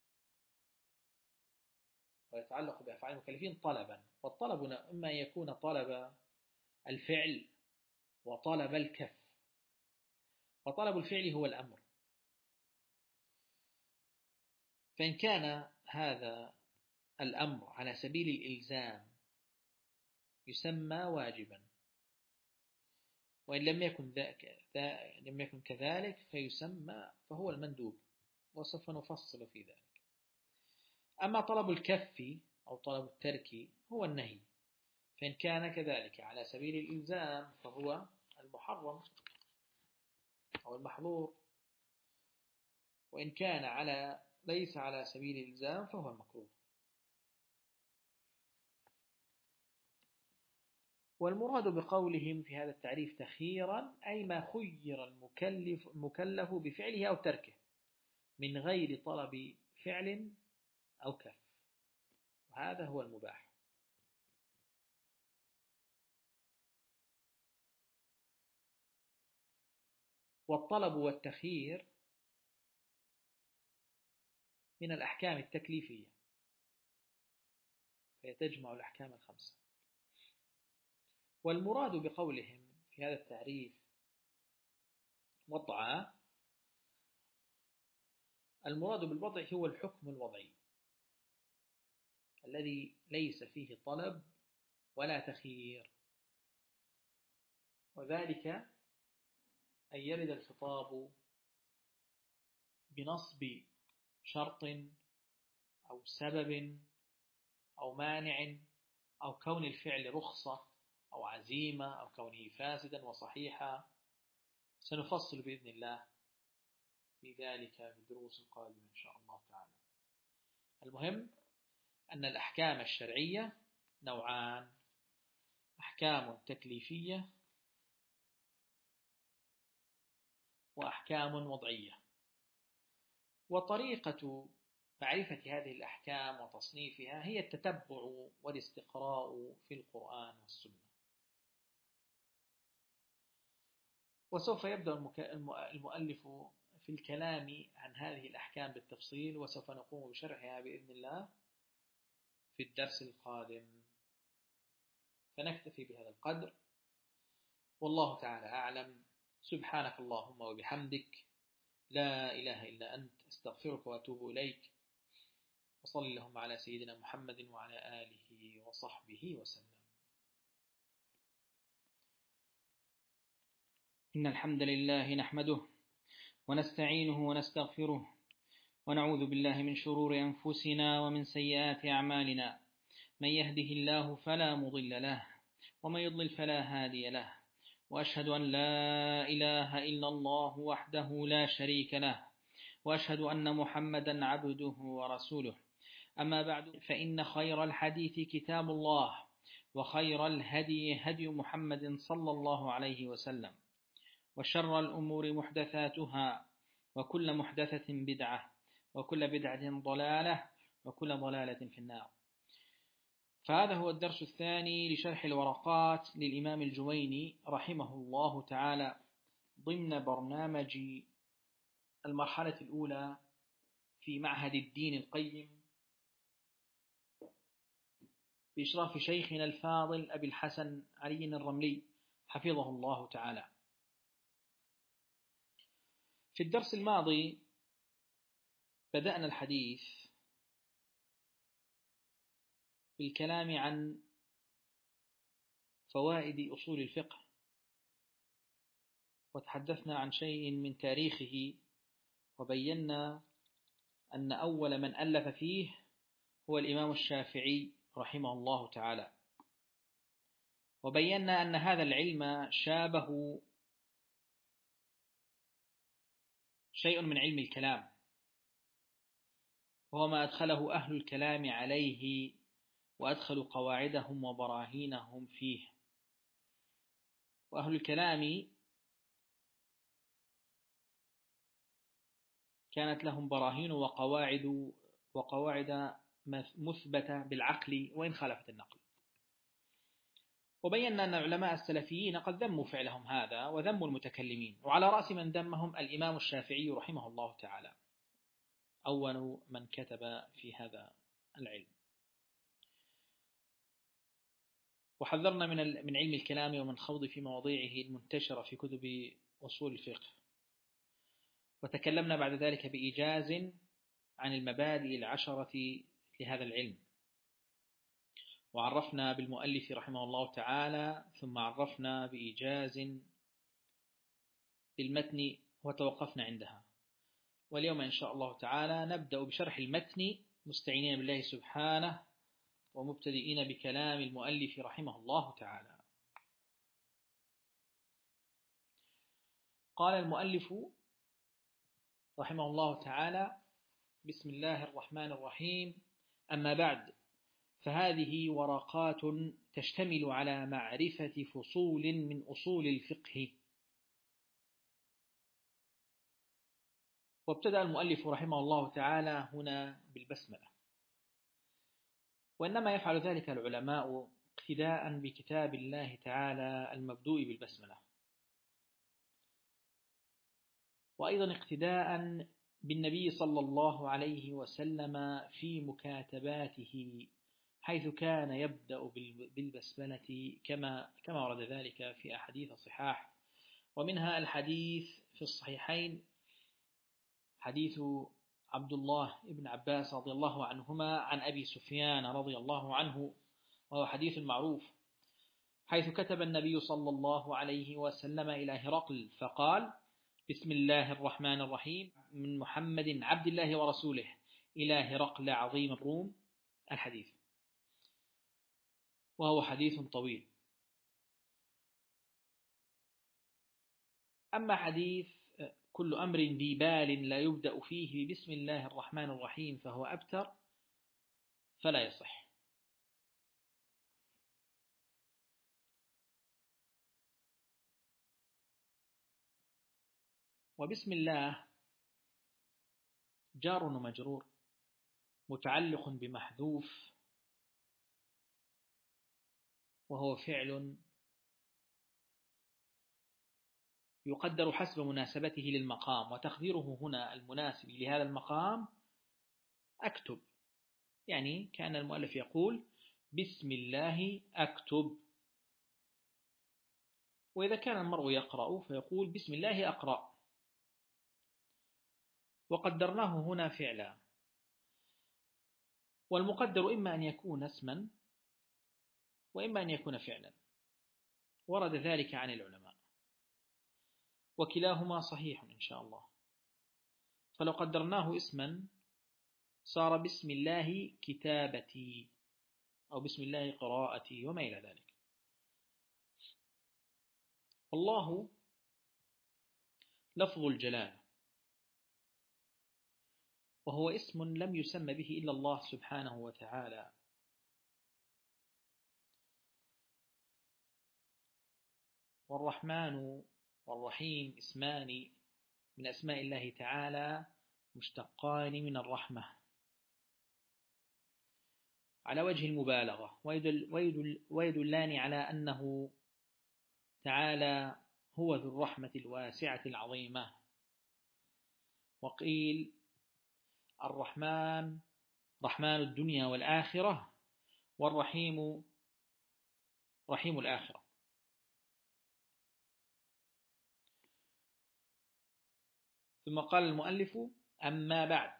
ويتعلق بأفعال المكلفين طلبا. والطلب إما يكون طلب الفعل وطلب الكف. وطلب الفعل هو الأمر، فإن كان هذا الأمر على سبيل الإلزام يسمى واجبا، وإن لم يكن ذاك لم يكن كذلك فيسمى فهو المندوب، وسوف نفصل في ذلك. أما طلب الكف أو طلب الترك هو النهي، فإن كان كذلك على سبيل الإلزام فهو المحرم أو المحظور. وإن كان على ليس على سبيل الإلزام فهو المكروه. والمراد بقولهم في هذا التعريف تخييرا أي ما خير المكلف, المكلف بفعله أو تركه من غير طلب فعل أو كف، وهذا هو المباح. والطلب والتخيير من الأحكام التكليفية، فيتجمع الأحكام الخمسة. والمراد بقولهم في هذا التعريف وضع، المراد بالوضع هو الحكم الوضعي الذي ليس فيه طلب ولا تخيير، وذلك أن يرد الخطاب بنصب شرط أو سبب أو مانع أو كون الفعل رخصة أو عزيمة أو كونه فاسدا وصحيحا. سنفصل بإذن الله في ذلك في الدروس القادمة إن شاء الله تعالى. المهم أن الأحكام الشرعية نوعان: أحكام تكليفية وأحكام وضعية. وطريقة معرفة هذه الأحكام وتصنيفها هي التتبع والاستقراء في القرآن والسنة. وسوف يبدأ المؤلف في الكلام عن هذه الأحكام بالتفصيل، وسوف نقوم بشرحها بإذن الله في الدرس القادم. فنكتفي بهذا القدر، والله تعالى أعلم. سبحانك اللهم وبحمدك، لا إله إلا أنت، استغفرك وأتوب إليك. وصلى اللهم على سيدنا محمد وعلى آله وصحبه وسلم. إن الحمد لله نحمده ونستعينه ونستغفره ونعوذ بالله من شرور أنفسنا ومن سيئات أعمالنا. من يهده الله فلا مضل له ومن يضلل فلا هادي له، وأشهد أن لا إله إلا الله وحده لا شريك له، وأشهد أن محمدا عبده ورسوله. أما بعد، فإن خير الحديث كتاب الله، وخير الهدي هدي محمد صلى الله عليه وسلم، وشر الأمور محدثاتها، وكل محدثة بدعة، وكل بدعة ضلالة، وكل ضلالة في النار. فهذا هو الدرس الثاني لشرح الورقات للإمام الجويني رحمه الله تعالى ضمن برنامج المرحلة الأولى في معهد الدين القيم بإشراف شيخنا الفاضل أبي الحسن علي الرملي حفظه الله تعالى. في الدرس الماضي بدأنا الحديث بالكلام عن فوائد أصول الفقه، وتحدثنا عن شيء من تاريخه، وبينا أن أول من ألف فيه هو الإمام الشافعي رحمه الله تعالى، وبينا أن هذا العلم شابه شيء من علم الكلام، وهو ما أدخله أهل الكلام عليه وأدخلوا قواعدهم وبراهينهم فيه. وأهل الكلام كانت لهم براهين وقواعد وقواعد مثبتة بالعقل وإن خالفت النقل. وبينا أن العلماء السلفيين قد ذموا فعلهم هذا وذموا المتكلمين، وعلى رأس من ذمهم الإمام الشافعي رحمه الله تعالى، أول من كتب في هذا العلم. وحذرنا من من علم الكلام ومن خوض في مواضيعه المنتشرة في كتب أصول الفقه، وتكلمنا بعد ذلك بإيجاز عن المبادئ العشرة لهذا العلم، وعرفنا بالمؤلف رحمه الله تعالى، ثم عرفنا بإيجاز بالمتن وتوقفنا عندها. واليوم إن شاء الله تعالى نبدأ بشرح المتن مستعينين بالله سبحانه ومبتدئين بكلام المؤلف رحمه الله تعالى. قال المؤلف: رحمه الله تعالى: بسم الله الرحمن الرحيم. أما بعد، فهذه ورقات تشتمل على معرفة فصول من أصول الفقه. وابتدأ المؤلف رحمه الله تعالى هنا بالبسملة، وإنما يفعل ذلك العلماء اقتداء بكتاب الله تعالى المبدوء بالبسملة، وأيضا اقتداء بالنبي صلى الله عليه وسلم في مكاتباته، حيث كان يبدأ بالبسملة كما كما ورد ذلك في أحاديث صحاح، ومنها الحديث في الصحيحين حديث عبد الله بن عباس رضي الله عنهما عن أبي سفيان رضي الله عنه، وهو حديث معروف، حيث كتب النبي صلى الله عليه وسلم إلى هرقل فقال: بسم الله الرحمن الرحيم، من محمد عبد الله ورسوله إلى هرقل عظيم الروم، الحديث. وهو حديث طويل. أما حديث كل أمر ذي بال لا يبدأ فيه بسم الله الرحمن الرحيم فهو أبتر، فلا يصح. وبسم الله جار ومجرور متعلق بمحذوف، وهو فعل يقدر حسب مناسبته للمقام، وتقديره هنا المناسب لهذا المقام أكتب، يعني كان المؤلف يقول بسم الله أكتب. وإذا كان المرء يقرأ فيقول بسم الله أقرأ، وقدرناه هنا فعلا. والمقدر إما أن يكون اسما وإما أن يكون فعلا، ورد ذلك عن العلماء، وكلاهما صحيح إن شاء الله. فلو قدرناه اسما صار بسم الله كتابتي، أو بسم الله قراءتي، وما إلى ذلك. والله لفظ الجلالة، وهو اسم لم يسمى به إلا الله سبحانه وتعالى، والرحمن والرحيم اسمان من أسماء الله تعالى مشتقان من الرحمة على وجه المبالغة، ويدل ويدل ويدلان على أنه تعالى هو ذو الرحمة الواسعة العظيمة. وقيل الرحمن رحمن الدنيا والآخرة، والرحيم رحيم الآخرة. ثم قال المؤلف: أما بعد.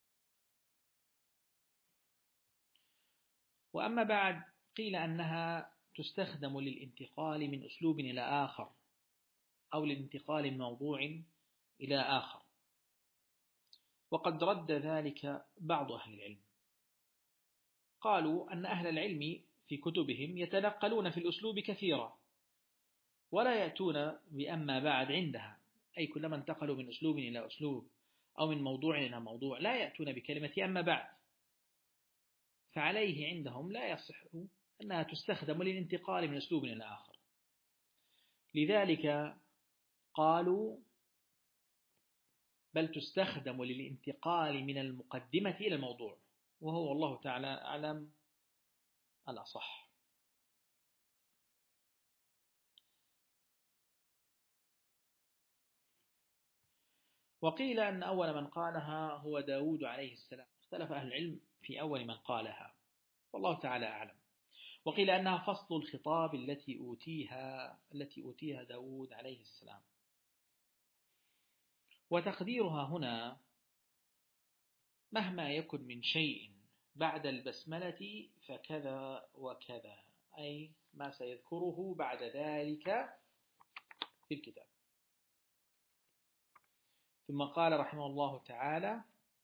وأما بعد قيل أنها تستخدم للانتقال من أسلوب إلى آخر، أو للانتقال من موضوع إلى آخر، وقد رد ذلك بعض أهل العلم. قالوا أن أهل العلم في كتبهم يتنقلون في الأسلوب كثيرا، ولا يأتون بأما بعد عندها، أي كلما انتقلوا من أسلوب إلى أسلوب أو من موضوع إلى موضوع لا يأتون بكلمة أما بعد، فعليه عندهم لا يصح أنها تستخدم للانتقال من أسلوب إلى آخر. لذلك قالوا بل تستخدم للانتقال من المقدمة إلى الموضوع، وهو والله تعالى أعلم الأصح. وقيل أن أول من قالها هو داود عليه السلام، اختلف أهل العلم في أول من قالها، والله تعالى أعلم. وقيل أنها فصل الخطاب التي أوتيها التي أوتيها داود عليه السلام. وتقديرها هنا مهما يكن من شيء بعد البسملة فكذا وكذا، أي ما سيذكره بعد ذلك في الكتاب. ثم قال رحمه الله تعالى: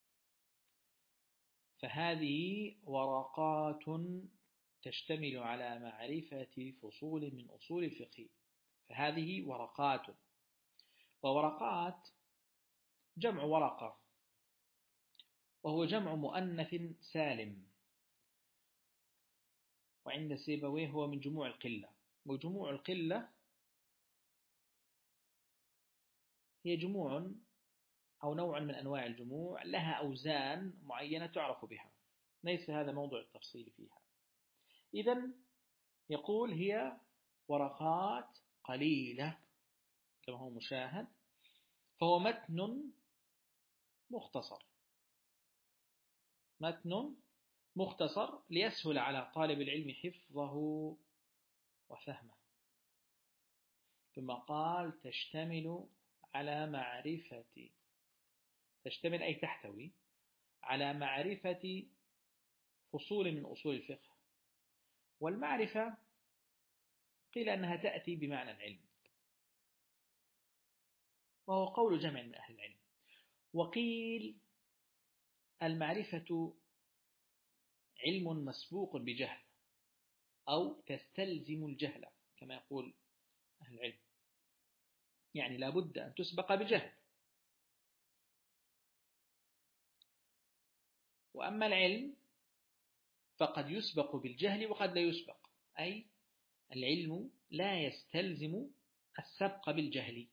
فهذه ورقات تشتمل على معرفة فصول من أصول الفقه. فهذه ورقات، وورقات جمع ورقة، وهو جمع مؤنث سالم، وعند سيبويه هو من جموع القلة. وجموع القلة هي جموع أو نوع من أنواع الجموع لها أوزان معينة تعرف بها، ليس هذا موضوع التفصيل فيها. إذن يقول هي ورقات قليلة كما هو مشاهد، فهو متن مختصر، متن مختصر ليسهل على طالب العلم حفظه وفهمه. ثم قال تشتمل على معرفة، تشتمل أي تحتوي على معرفة فصول من أصول الفقه. والمعرفة قيل أنها تأتي بمعنى العلم، وهو قول جمع من أهل العلم. وقيل المعرفة علم مسبوق بجهل أو تستلزم الجهل كما يقول أهل العلم، يعني لا بد أن تسبق بجهل. وأما العلم فقد يسبق بالجهل وقد لا يسبق، أي العلم لا يستلزم السبق بالجهل،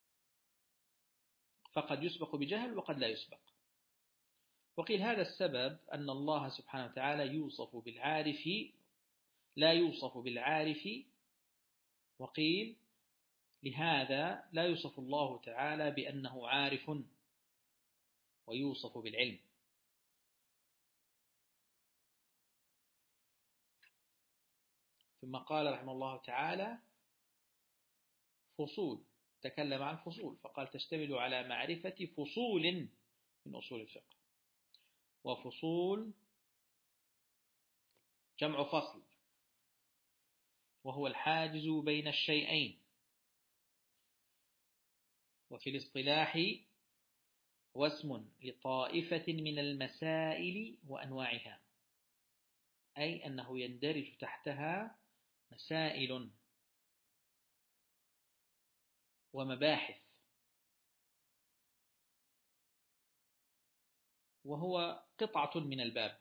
فقد يسبق بجهل وقد لا يسبق. وقيل هذا السبب أن الله سبحانه وتعالى يوصف بالعارف لا يوصف بالعارف، وقيل لهذا لا يوصف الله تعالى بأنه عارف ويوصف بالعلم. ثم قال رحمه الله تعالى فصول، تكلم عن فصول فقال تشتمل على معرفة فصول من أصول الفقه. وفصول جمع فصل، وهو الحاجز بين الشيئين، وفي الاصطلاح هو اسم لطائفة من المسائل وأنواعها، أي أنه يندرج تحتها مسائل ومباحث، وهو قطعة من الباب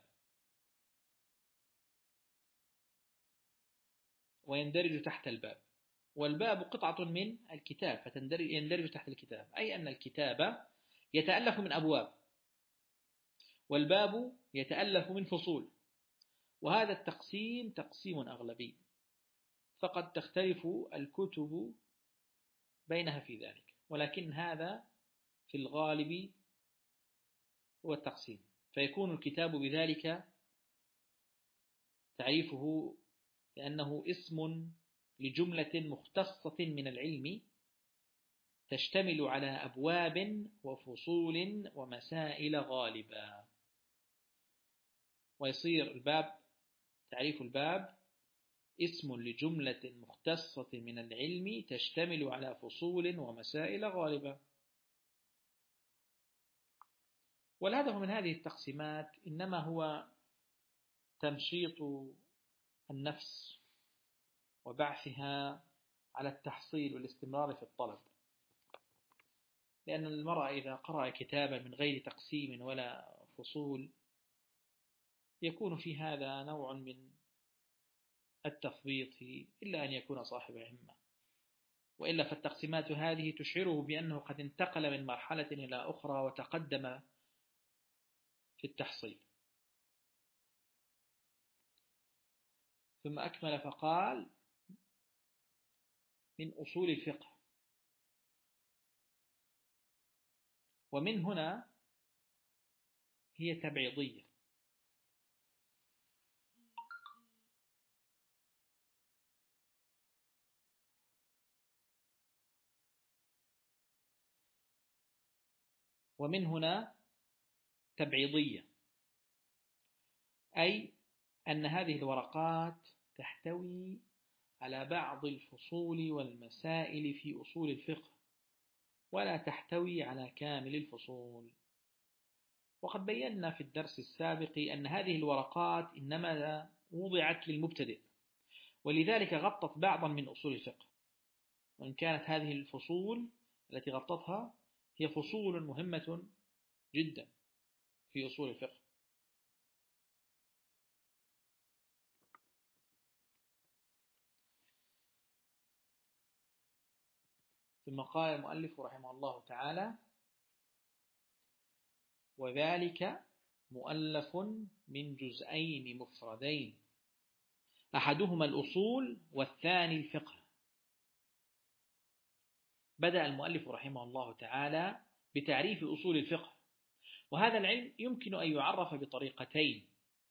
ويندرج تحت الباب. والباب قطعة من الكتاب فيندرج تحت الكتاب، أي أن الكتاب يتألف من أبواب والباب يتألف من فصول. وهذا التقسيم تقسيم أغلبي، فقد تختلف الكتب بينها في ذلك، ولكن هذا في الغالب هو التقسيم. فيكون الكتاب بذلك تعريفه لأنه اسم لجملة مختصة من العلم تشتمل على أبواب وفصول ومسائل غالبا. ويصير الباب، تعريف الباب اسم لجملة مختصة من العلم تشتمل على فصول ومسائل غالبا. والهدف من هذه التقسيمات إنما هو تمشيط النفس وبعثها على التحصيل والاستمرار في الطلب، لأن المرء إذا قرأ كتابا من غير تقسيم ولا فصول يكون في هذا نوع من التفويض إلا أن يكون صاحب همة، وإلا فالتقسيمات هذه تشعره بأنه قد انتقل من مرحلة إلى أخرى وتقدم في التحصيل. ثم أكمل فقال من أصول الفقه. ومن هنا هي تبعيضية، ومن هنا تبعيضية أي أن هذه الورقات تحتوي على بعض الفصول والمسائل في أصول الفقه ولا تحتوي على كامل الفصول. وقد بينا في الدرس السابق أن هذه الورقات إنما وضعت للمبتدئ، ولذلك غطت بعضا من أصول الفقه، وإن كانت هذه الفصول التي غطتها هي فصول مهمة جدا في أصول الفقه. ثم قال المؤلف رحمه الله تعالى: وذلك مؤلف من جزئين مفردين، أحدهما الأصول والثاني الفقه. بدأ المؤلف رحمه الله تعالى بتعريف أصول الفقه، وهذا العلم يمكن أن يعرف بطريقتين: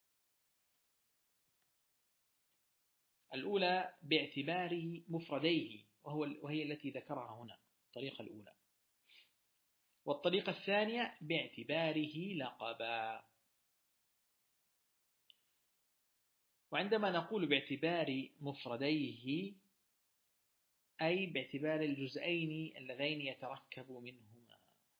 الأولى باعتباره مفرديه، وهو وهي التي ذكرها هنا، الطريقة الأولى، والطريقة الثانية باعتباره لقبا. وعندما نقول باعتبار مفرديه أي باعتبار الجزئين اللذين يتركب منهما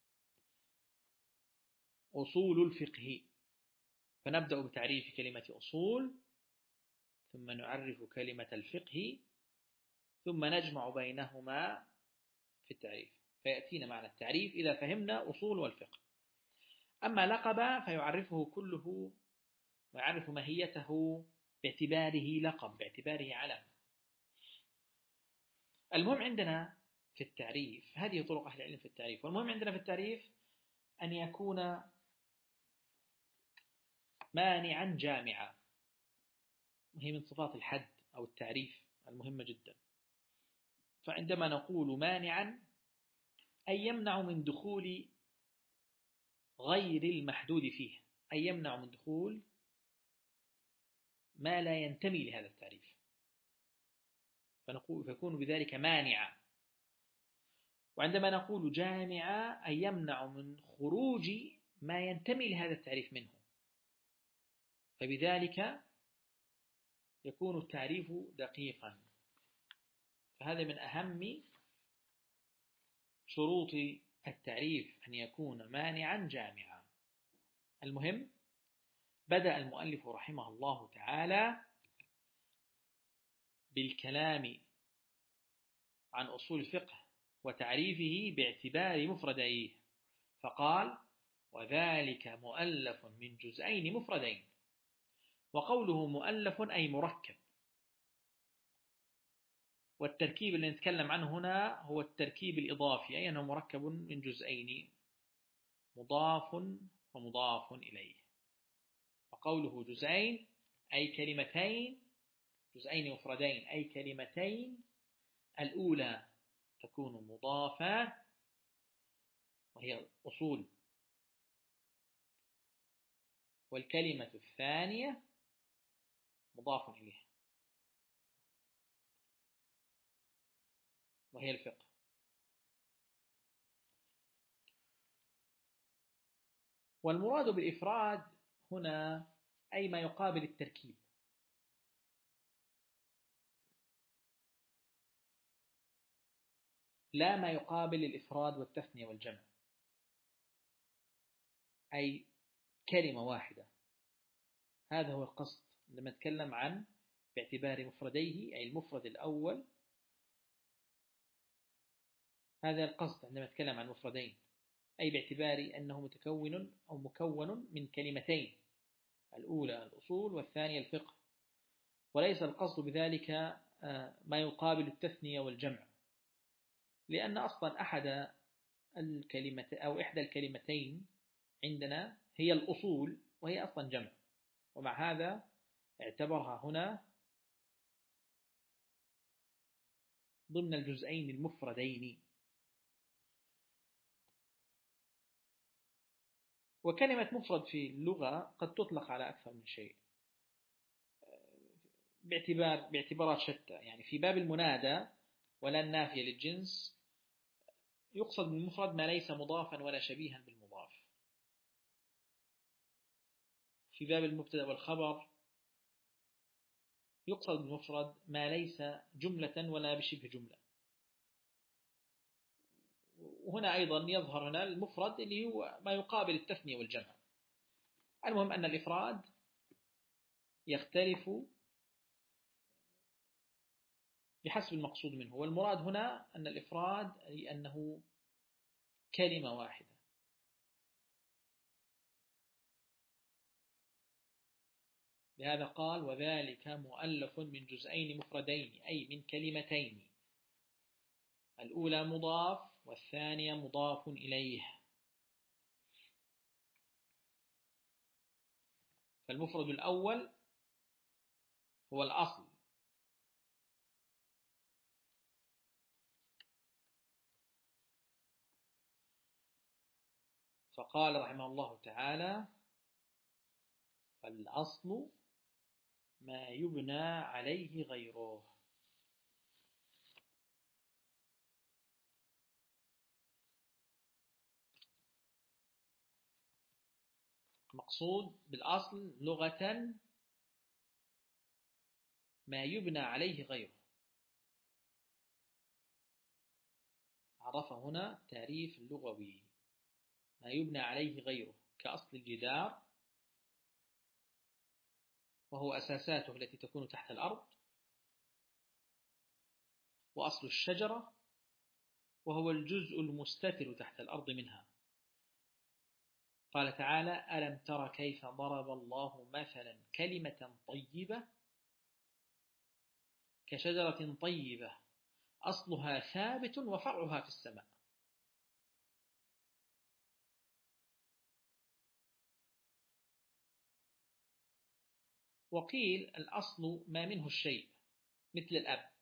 أصول الفقه. فنبدأ بتعريف كلمة أصول، ثم نعرف كلمة الفقه، ثم نجمع بينهما في التعريف، فيأتينا معنى التعريف إذا فهمنا أصول والفقه. أما لقب فيعرفه كله ويعرف ماهيته باعتباره لقب، باعتباره علم. المهم عندنا في التعريف، هذه طرق أهل العلم في التعريف، والمهم عندنا في التعريف أن يكون مانعا جامعا، وهي من صفات الحد أو التعريف المهمة جدا. فعندما نقول مانعا أي يمنع من دخول غير المحدود فيه، أي يمنع من دخول ما لا ينتمي لهذا التعريف، فنقول فيكون بذلك مانعا. وعندما نقول جامعا أي يمنع من خروج ما ينتمي لهذا التعريف منه، فبذلك يكون التعريف دقيقا. فهذا من أهم شروط التعريف، أن يكون مانعا جامعا. المهم بدأ المؤلف رحمه الله تعالى بالكلام عن أصول الفقه وتعريفه باعتبار مفرديه، فقال: وذلك مؤلف من جزئين مفردين. وقوله مؤلف أي مركب، والتركيب اللي نتكلم عنه هنا هو التركيب الإضافي، أي أنه مركب من جزئين، مضاف ومضاف إليه. وقوله جزئين أي كلمتين، جزئين مفردين أي كلمتين، الأولى تكون مضافة وهي أصول، والكلمة الثانية مضاف إليه وهي الفقه. والمراد بالإفراد هنا أي ما يقابل التركيب، لا ما يقابل الإفراد والتثنية والجمع، أي كلمة واحدة. هذا هو القصد لما نتكلم عن باعتبار مفرديه، أي المفرد الأول. هذا القصد عندما نتكلم عن مفردين، أي باعتبار أنه متكون أو مكون من كلمتين، الأولى الأصول والثانية الفقه، وليس القصد بذلك ما يقابل التثنية والجمع، لأن أصلا أحد الكلمة أو إحدى الكلمتين عندنا هي الأصول، وهي أصلا جمع، ومع هذا اعتبرها هنا ضمن الجزئين المفردين. وكلمة مفرد في اللغة قد تطلق على أكثر من شيء باعتبار باعتبارات شتى. يعني في باب المنادى ولا النافية للجنس يقصد بالمفرد ما ليس مضافا ولا شبيها بالمضاف. في باب المبتدأ والخبر يقصد بالمفرد ما ليس جملة ولا بشبه جملة. وهنا أيضا يظهر هنا المفرد اللي هو ما يقابل التثنية والجمع. المهم أن الإفراد يختلف بحسب المقصود منه، والمراد هنا أن الإفراد أي أنه كلمة واحدة. لهذا قال وذلك مؤلف من جزئين مفردين أي من كلمتين، الأولى مضاف والثانية مضاف إليه. فالمفرد الأول هو الأصل، فقال رحمه الله تعالى فالأصل ما يبنى عليه غيره. مقصود بالأصل لغة ما يبنى عليه غيره. عرف هنا تعريف اللغوي، ما يبنى عليه غيره، كأصل الجدار وهو أساساته التي تكون تحت الأرض، وأصل الشجرة وهو الجزء المستتر تحت الأرض منها. قال تعالى ألم تر كيف ضرب الله مثلا كلمة طيبة كشجرة طيبة أصلها ثابت وفرعها في السماء. وقيل الأصل ما منه الشيء مثل الأب،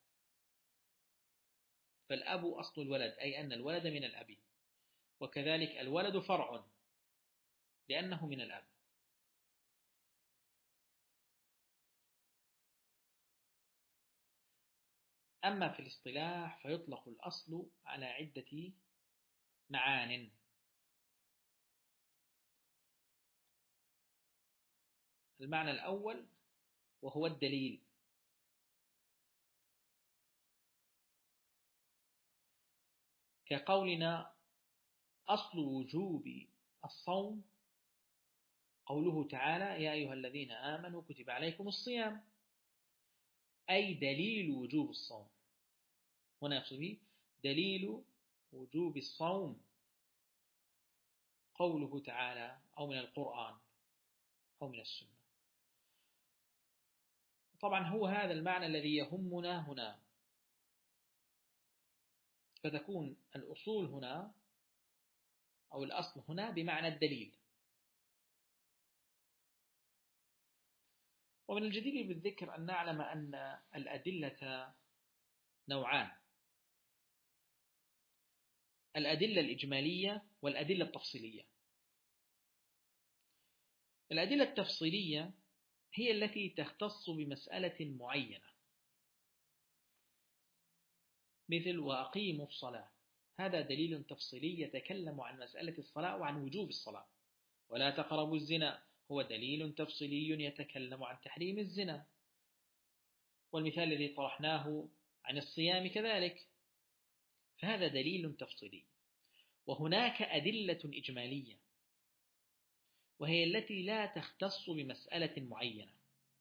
فالأب أصل الولد أي أن الولد من الأب، وكذلك الولد فرع لأنه من الأب. أما في الاصطلاح فيطلق الأصل على عدة معان. المعنى الأول وهو الدليل، كقولنا أصل وجوب الصوم قوله تعالى يا أيها الذين آمنوا كتب عليكم الصيام، أي دليل وجوب الصوم. هنا يقصد دليل وجوب الصوم قوله تعالى أو من القرآن أو من السنة. طبعا هو هذا المعنى الذي يهمنا هنا، فتكون الأصول هنا أو الأصل هنا بمعنى الدليل. ومن الجدير بالذكر أن نعلم أن الأدلة نوعان: الأدلة الإجمالية والأدلة التفصيلية. الأدلة التفصيلية هي التي تختص بمسألة معينة، مثل وأقيموا الصلاة، هذا دليل تفصيلي يتكلم عن مسألة الصلاة وعن وجوب الصلاة. ولا تقربوا الزنا هو دليل تفصيلي يتكلم عن تحريم الزنا. والمثال الذي طرحناه عن الصيام كذلك، فهذا دليل تفصيلي. وهناك أدلة إجمالية وهي التي لا تختص بمسألة معينة،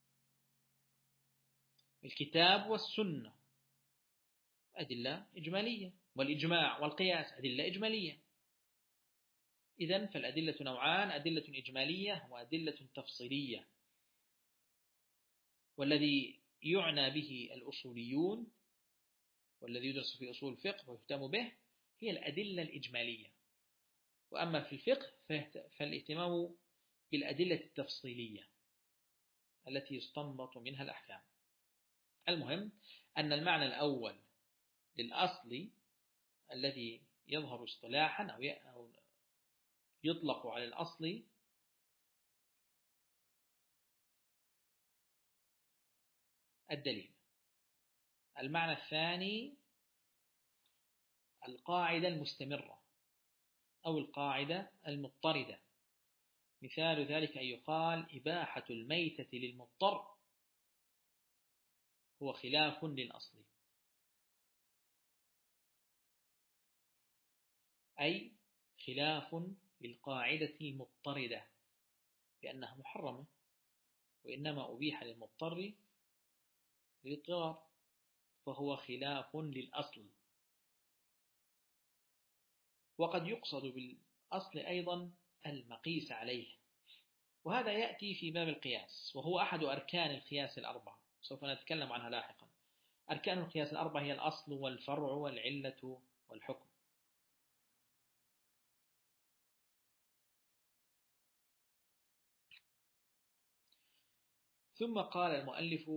الكتاب والسنة أدلة إجمالية، والإجماع والقياس أدلة إجمالية. إذن فالأدلة نوعان: أدلة إجمالية وأدلة تفصيلية. والذي يعنى به الأصوليون والذي يدرس في أصول الفقه ويهتم به هي الأدلة الإجمالية. وأما في الفقه فالاهتمام بالأدلة التفصيلية التي يستنبط منها الأحكام. المهم أن المعنى الأول للأصل الذي يظهر اصطلاحا أو يطلق على الأصل الدليل. المعنى الثاني القاعدة المستمرة أو القاعدة المضطردة. مثال ذلك أن يقال إباحة الميتة للمضطر هو خلاف للأصل، أي خلاف للقاعدة المضطردة بأنها محرمة، وإنما أبيح للمضطر للاضطرار، فهو خلاف للأصل. وقد يقصد بالأصل أيضا المقيس عليه، وهذا يأتي في باب القياس، وهو أحد أركان القياس الأربعة، سوف نتكلم عنها لاحقا. أركان القياس الأربعة هي الأصل والفرع والعلة والحكم. ثم قال المؤلف: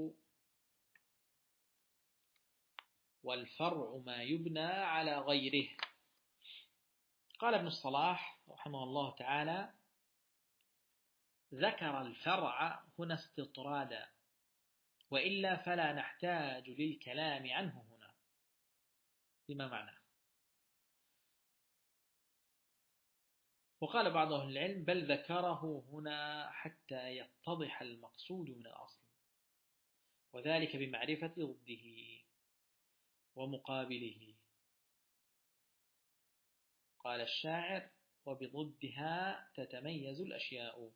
والفرع ما يبنى على غيره. قال ابن الصلاح رحمه الله تعالى: ذكر الفرع هنا استطرادا، وإلا فلا نحتاج للكلام عنه هنا. بما معناه. وقال بعض أهل العلم: بل ذكره هنا حتى يتضح المقصود من الأصل، وذلك بمعرفة ضده ومقابله. قال الشاعر: وبضدها تتميز الأشياء.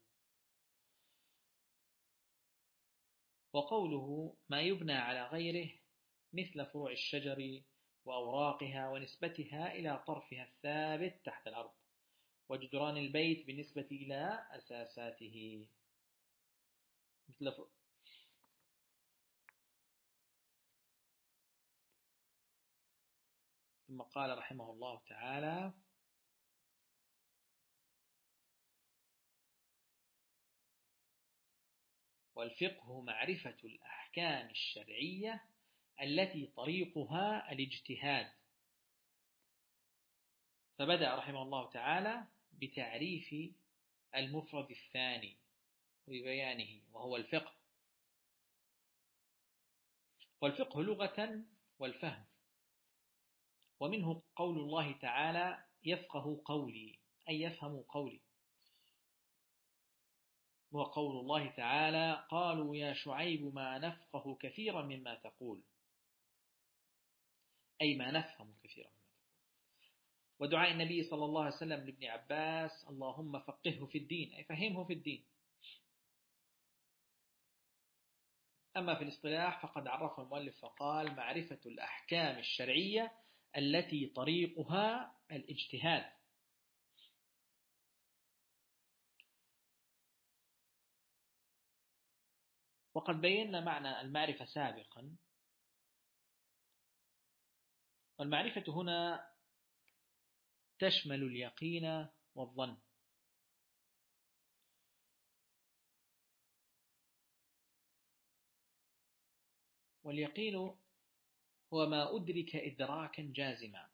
وقوله ما يبنى على غيره مثل فروع الشجر وأوراقها ونسبتها إلى طرفها الثابت تحت الأرض، وجدران البيت بالنسبة إلى أساساته مثل ف... ثم قال رحمه الله تعالى: والفقه معرفة الأحكام الشرعية التي طريقها الاجتهاد. فبدأ رحمه الله تعالى بتعريف المفرد الثاني وبيانه، وهو الفقه. والفقه لغة والفهم، ومنه قول الله تعالى: يفقه قولي، أي يفهم قولي. وقول الله تعالى: قالوا يا شعيب ما نفقه كثيرا مما تقول، أي ما نفهم كثيرا مما تقول. ودعاء النبي صلى الله عليه وسلم لابن عباس: اللهم فقهه في الدين، أي فهمه في الدين. أما في الاصطلاح فقد عرف المؤلف فقال: معرفة الأحكام الشرعية التي طريقها الاجتهاد. وقد بينا معنى المعرفة سابقا، والمعرفة هنا تشمل اليقين والظن. واليقين هو ما أدرك إدراكا جازما،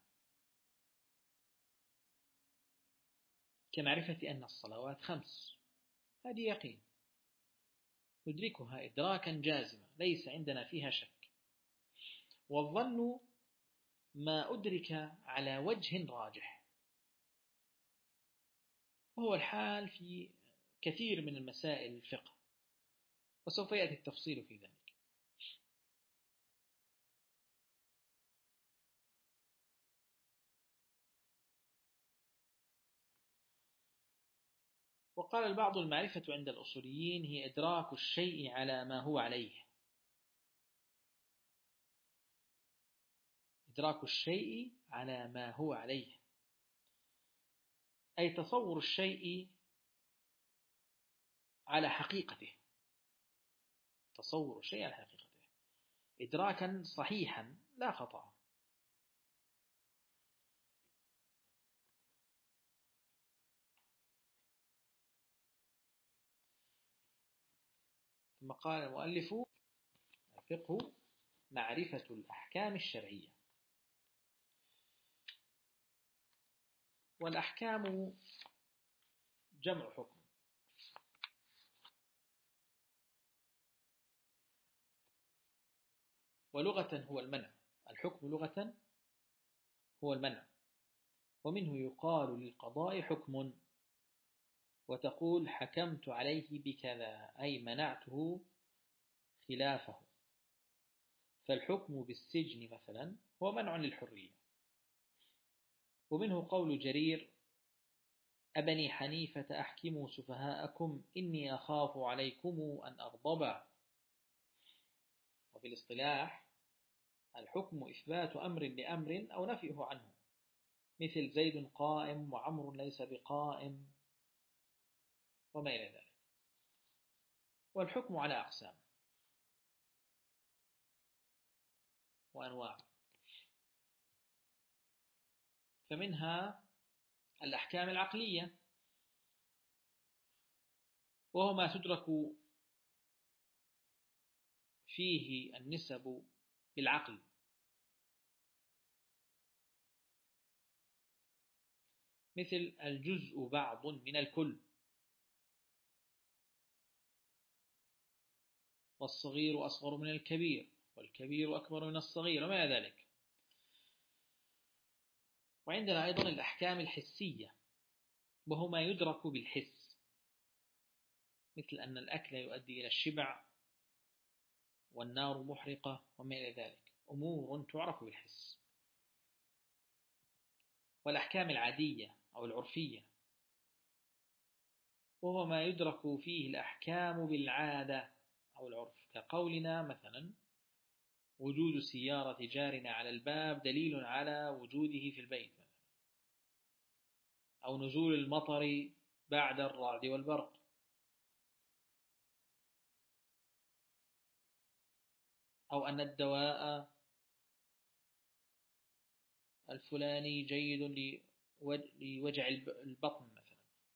كمعرفة أن الصلوات خمس، هذه يقين ندركها إدراكا جازما ليس عندنا فيها شك. والظن ما أدرك على وجه راجح، وهو الحال في كثير من المسائل الفقه، وسوف يأتي التفصيل في ذلك. وقال البعض: المعرفة عند الأصوليين هي إدراك الشيء على ما هو عليه. إدراك الشيء على ما هو عليه، أي تصور الشيء على حقيقته. تصور الشيء على حقيقته إدراكا صحيحا لا خطأ. ثم قال المؤلف: الفقه معرفة الأحكام الشرعية. والأحكام جمع حكم، ولغة هو المنع. الحكم لغة هو المنع، ومنه يقال للقضاء حكم، وتقول حكمت عليه بكذا، أي منعته خلافه. فالحكم بالسجن مثلا هو منع للحرية. ومنه قول جرير: أبني حنيفة أحكموا سفهاءكم إني أخاف عليكم أن أغضب. وفي الاصطلاح الحكم إثبات أمر لأمر أو نفيه عنه، مثل زيد قائم وعمر ليس بقائم وما إلى ذلك. والحكم على أقسام وأنواع، فمنها الأحكام العقلية، وهو ما تدرك فيه النسب بالعقل، مثل الجزء بعض من الكل، والصغير أصغر من الكبير، والكبير أكبر من الصغير وما ذلك. وعندنا أيضا الأحكام الحسية، وهو ما يدرك بالحس، مثل أن الأكل يؤدي إلى الشبع، والنار محرقة وما إلى ذلك، أمور تعرف بالحس. والأحكام العادية أو العرفية، وهو ما يدرك فيه الأحكام بالعادة أو العرف، كقولنا مثلا وجود سيارة جارنا على الباب دليل على وجوده في البيت، أو نزول المطر بعد الرعد والبرق، أو أن الدواء الفلاني جيد لوجع البطن مثلا.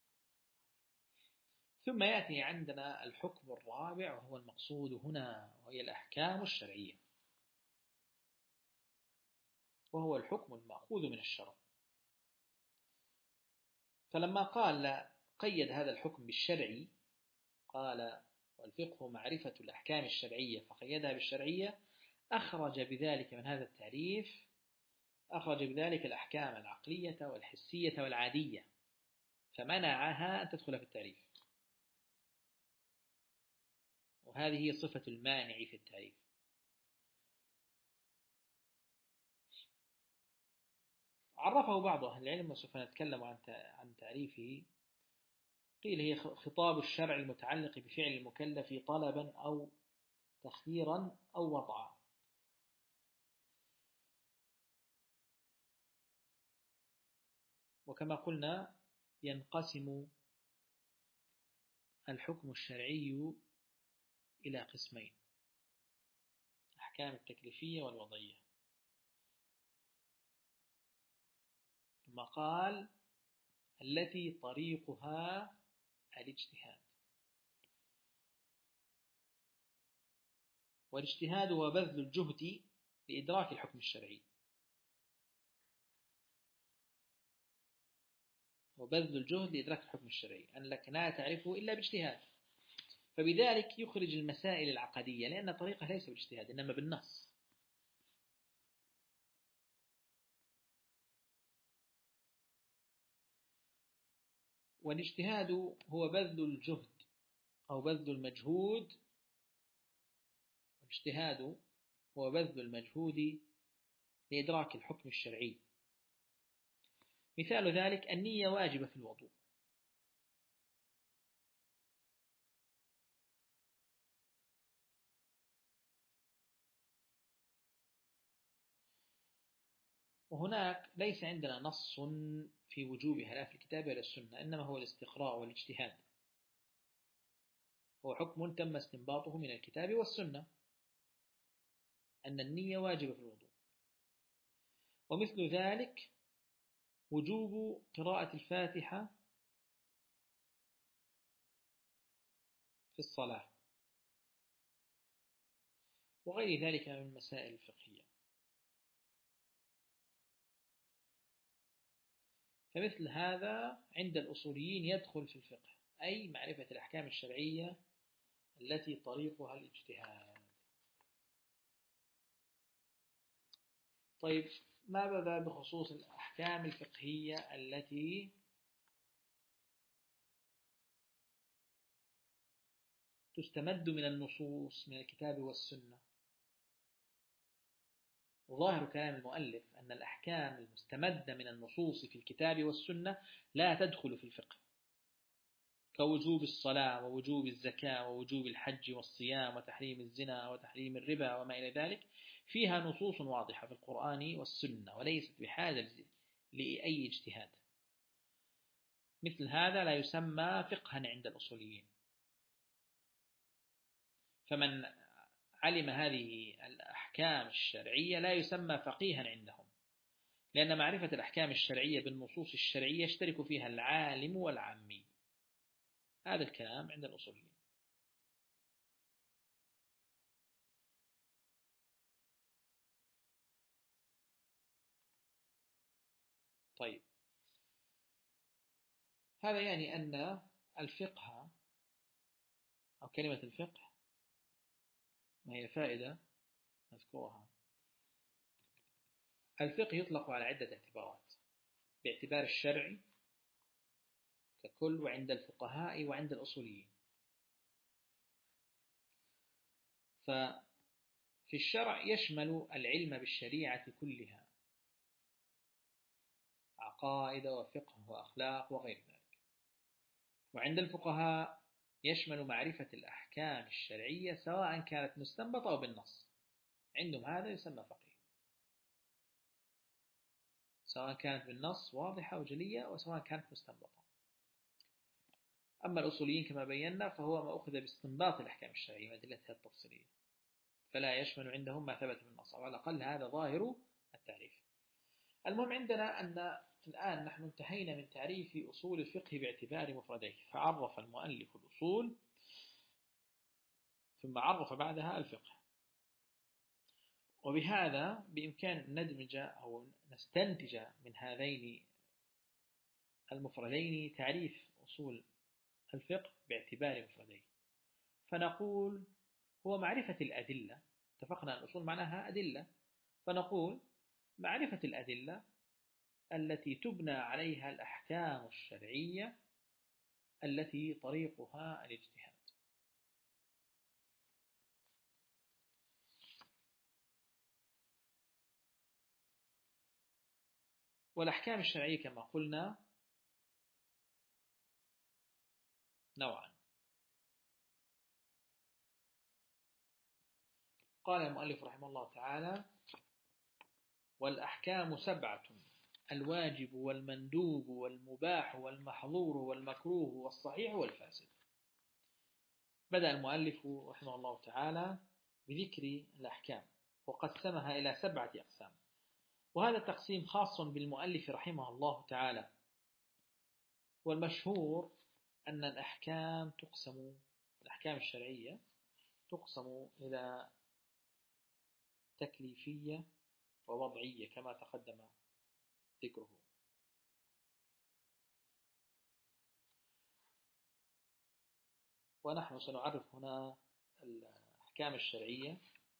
ثم يأتي عندنا الحكم الرابع، وهو المقصود هنا، وهي الأحكام الشرعية، وهو الحكم المأخوذ من الشرع. فلما قال قيد هذا الحكم بالشرعي، قال والفقه معرفة الأحكام الشرعية، فقيدها بالشرعية، أخرج بذلك من هذا التعريف أخرج بذلك الأحكام العقلية والحسية والعادية، فمنعها أن تدخل في التعريف، وهذه هي صفة المانع في التعريف. عرفه بعض أهل العلم، وسوف نتكلم عن تعريفه. قيل هي خطاب الشرع المتعلق بفعل المكلف طلبا أو تخييرا أو وضعا. وكما قلنا ينقسم الحكم الشرعي إلى قسمين: الأحكام التكليفية والوضعية. ثم قال التي طريقها الاجتهاد، والاجتهاد هو بذل الجهد لإدراك الحكم الشرعي، وبذل الجهد لإدراك الحكم الشرعي أنك لا تعرفه إلا باجتهاد، فبذلك يخرج المسائل العقدية، لأن طريقه ليس بالاجتهاد إنما بالنص. والاجتهاد هو بذل الجهد أو بذل المجهود والاجتهاد هو بذل المجهود لإدراك الحكم الشرعي. مثال ذلك النية واجبة في الوضوء، وهناك ليس عندنا نص في وجوبها لا في الكتاب ولا السنة، إنما هو الاستقراء والاجتهاد، هو حكم تم استنباطه من الكتاب والسنة أن النية واجبة في الوضوء. ومثل ذلك وجوب قراءة الفاتحة في الصلاة، وغير ذلك من المسائل الفقهية. فمثل هذا عند الأصوليين يدخل في الفقه، أي معرفة الأحكام الشرعية التي طريقها الاجتهاد. طيب، ماذا بخصوص الأحكام الفقهية التي تستمد من النصوص من الكتاب والسنة؟ وظاهر كلام المؤلف أن الأحكام المستمدة من النصوص في الكتاب والسنة لا تدخل في الفقه، كوجوب الصلاة ووجوب الزكاة ووجوب الحج والصيام وتحريم الزنا وتحريم الربا وما إلى ذلك، فيها نصوص واضحة في القرآن والسنة، وليست بحاجة لأي اجتهاد. مثل هذا لا يسمى فقها عند الأصوليين. فمن علم هذه الأحكام الشرعية لا يسمى فقيها عندهم، لأن معرفة الأحكام الشرعية بالنصوص الشرعية يشترك فيها العالم والعامي. هذا الكلام عند الأصوليين. طيب، هذا يعني أن الفقه أو كلمة الفقه ما هي فائدة نذكرها. الفقه يطلق على عدة اعتبارات، باعتبار الشرع ككل، وعند الفقهاء وعند الأصوليين. ففي الشرع يشمل العلم بالشريعة كلها، عقائد وفقه وأخلاق وغير ذلك. وعند الفقهاء يشمل معرفة الأحكام الشرعية سواء كانت مستنبطة أو بالنص، عندهم هذا يسمى فقيه، سواء كانت بالنص واضحة وجلية وسواء كانت مستنبطة. أما الأصوليين كما بينا فهو ما أخذ باستنباط الأحكام الشرعية وأدلتها التفصيلية، فلا يشمل عندهم ما ثبت بالنص، أو على الأقل هذا ظاهر التعريف. المهم عندنا أن الآن نحن انتهينا من تعريف أصول الفقه باعتبار مفرديه، فعرف المؤلف الأصول ثم عرف بعدها الفقه. وبهذا بإمكان ندمج أو نستنتج من هذين المفردين تعريف أصول الفقه باعتبار مفرديه. فنقول هو معرفة الأدلة، اتفقنا أن الأصول معناها أدلة، فنقول معرفة الأدلة التي تبنى عليها الأحكام الشرعية التي طريقها الاجتهاد. والأحكام الشرعية كما قلنا نوعا. قال المؤلف رحمه الله تعالى: والأحكام سبعة: الواجب والمندوب والمباح والمحظور والمكروه والصحيح والفاسد. بدأ المؤلف رحمه الله تعالى بذكر الأحكام وقسمها إلى سبعة أقسام، وهذا التقسيم خاص بالمؤلف رحمه الله تعالى. والمشهور أن الأحكام تقسم الأحكام الشرعية تقسم إلى تكليفية ووضعية كما تقدم ذكره. ونحن سنعرف هنا الأحكام الشرعية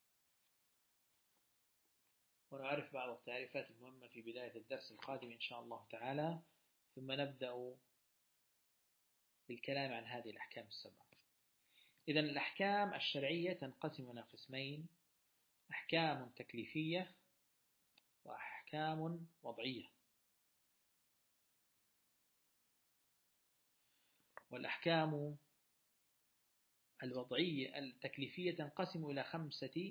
ونعرف بعض التعريفات المهمة في بداية الدرس القادم إن شاء الله تعالى، ثم نبدأ بالكلام عن هذه الأحكام السبعة. إذن الأحكام الشرعية تنقسم إلى قسمين: أحكام تكليفية وأحكام وضعية. والأحكام الوضعية التكليفية تنقسم إلى خمسة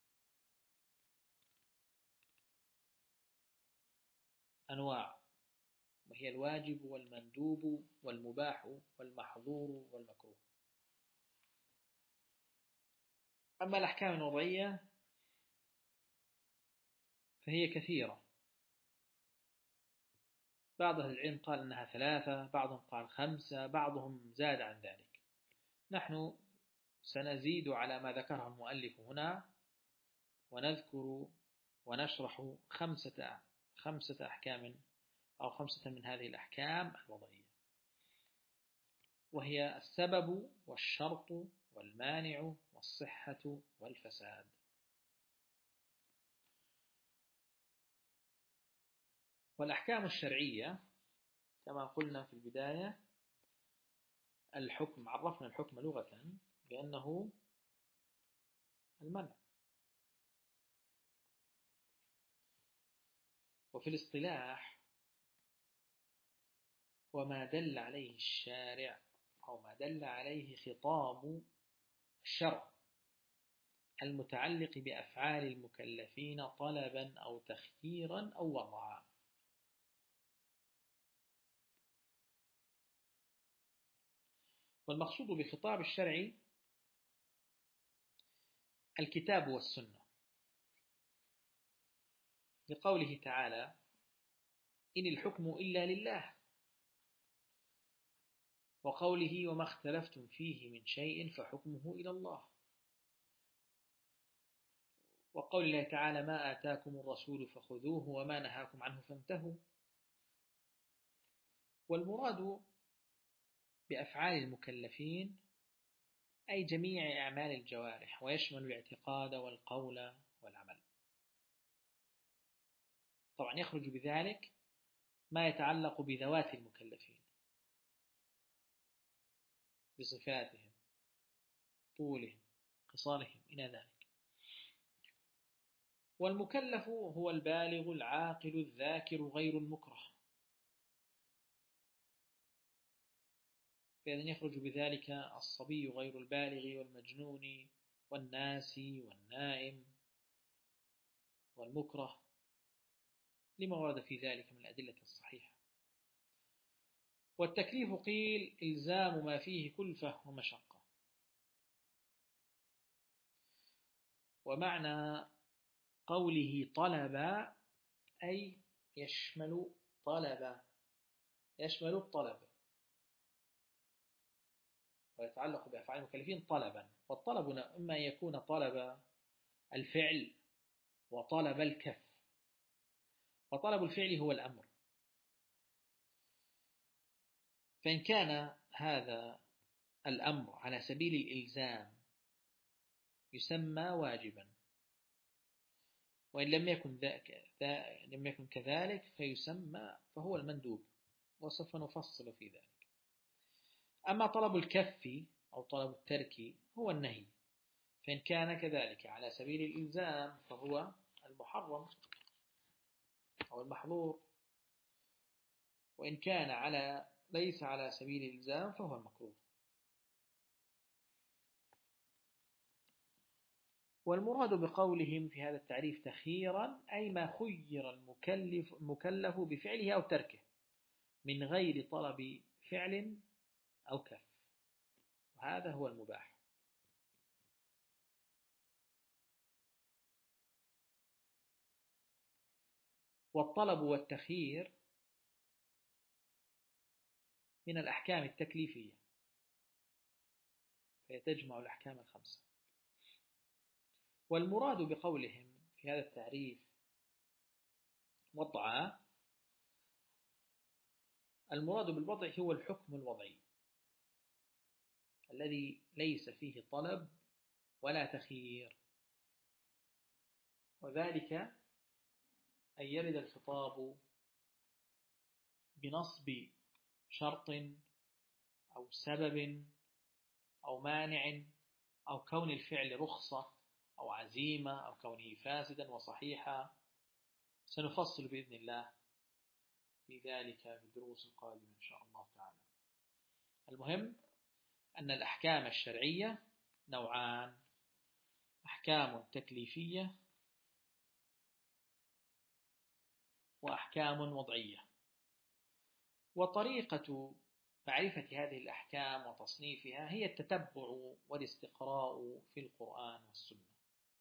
أنواع، وهي الواجب والمندوب والمباح والمحظور والمكروه. أما الأحكام الوضعية فهي كثيرة، بعض أهل العلم قال أنها ثلاثة، بعضهم قال خمسة، بعضهم زاد عن ذلك. نحن سنزيد على ما ذكره المؤلف هنا ونذكر ونشرح خمسة خمسة أحكام أو خمسة من هذه الأحكام الوضعية، وهي السبب والشرط والمانع والصحة والفساد. والأحكام الشرعية كما قلنا في البداية الحكم، عرفنا الحكم لغة بأنه المنع، وفي الاصطلاح وما دل عليه الشارع أو ما دل عليه خطاب الشرع المتعلق بأفعال المكلفين طلبا أو تخييرا أو وضعا. والمقصود بخطاب الشرع الكتاب والسنة، لقوله تعالى: إن الحكم إلا لله، وقوله: وما اختلفتم فيه من شيء فحكمه إلى الله، وقول الله تعالى: ما آتاكم الرسول فخذوه وما نهاكم عنه فانتهوا. والمراد بأفعال المكلفين أي جميع أعمال الجوارح، ويشمل الاعتقاد والقول والعمل. طبعا يخرج بذلك ما يتعلق بذوات المكلفين، بصفاتهم، طولهم، خصالهم، إلى ذلك. والمكلف هو البالغ العاقل الذاكر غير المكره، فإذن يخرج بذلك الصبي غير البالغ والمجنون والناسي والنائم والمكره، لما ورد في ذلك من الأدلة الصحيحة. والتكليف قيل إلزام ما فيه كلفة ومشقة. ومعنى قوله طلب أي يشمل طلب، يشمل الطلب، ويتعلق بأفعال المكلفين طلبا. والطلب إما يكون طلب الفعل وطلب الكف. وطلب الفعل هو الأمر، فإن كان هذا الأمر على سبيل الإلزام يسمى واجبا، وإن لم يكن ذاك لم يكن كذلك فيسمى فهو المندوب، وسوف نفصل في ذلك. أما طلب الكف أو طلب الترك هو النهي، فإن كان كذلك على سبيل الإلزام فهو المحرم أو المحظور، وإن كان على ليس على سبيل الإلزام فهو المكروه. والمراد بقولهم في هذا التعريف تخييرا أي ما خير المكلف, المكلف بفعله أو تركه من غير طلب فعل أو كف، وهذا هو المباح. والطلب والتخيير من الأحكام التكليفية، فيتجمع الأحكام الخمسة. والمراد بقولهم في هذا التعريف وضع، المراد بالوضع هو الحكم الوضعي الذي ليس فيه طلب ولا تخيير، وذلك أن يرد الخطاب بنصب شرط أو سبب أو مانع، أو كون الفعل رخصة أو عزيمة، أو كونه فاسدا وصحيحا. سنفصل بإذن الله في ذلك في الدروس القادمة إن شاء الله تعالى. المهم أن الأحكام الشرعية نوعان: أحكام تكليفية وأحكام وضعية. وطريقة معرفة هذه الأحكام وتصنيفها هي التتبع والاستقراء في القرآن والسنة.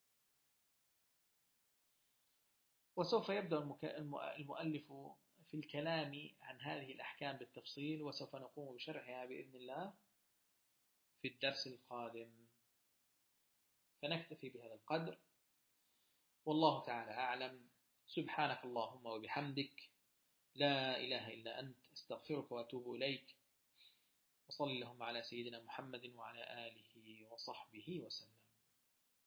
وسوف يبدأ المؤلف في الكلام عن هذه الأحكام بالتفصيل، وسوف نقوم بشرحها بإذن الله في الدرس القادم. فنكتفي بهذا القدر، والله تعالى أعلم. سبحانك اللهم وبحمدك، لا إله إلا أنت، استغفرك وأتوب إليك. وصلى اللهم على سيدنا محمد وعلى آله وصحبه وسلم.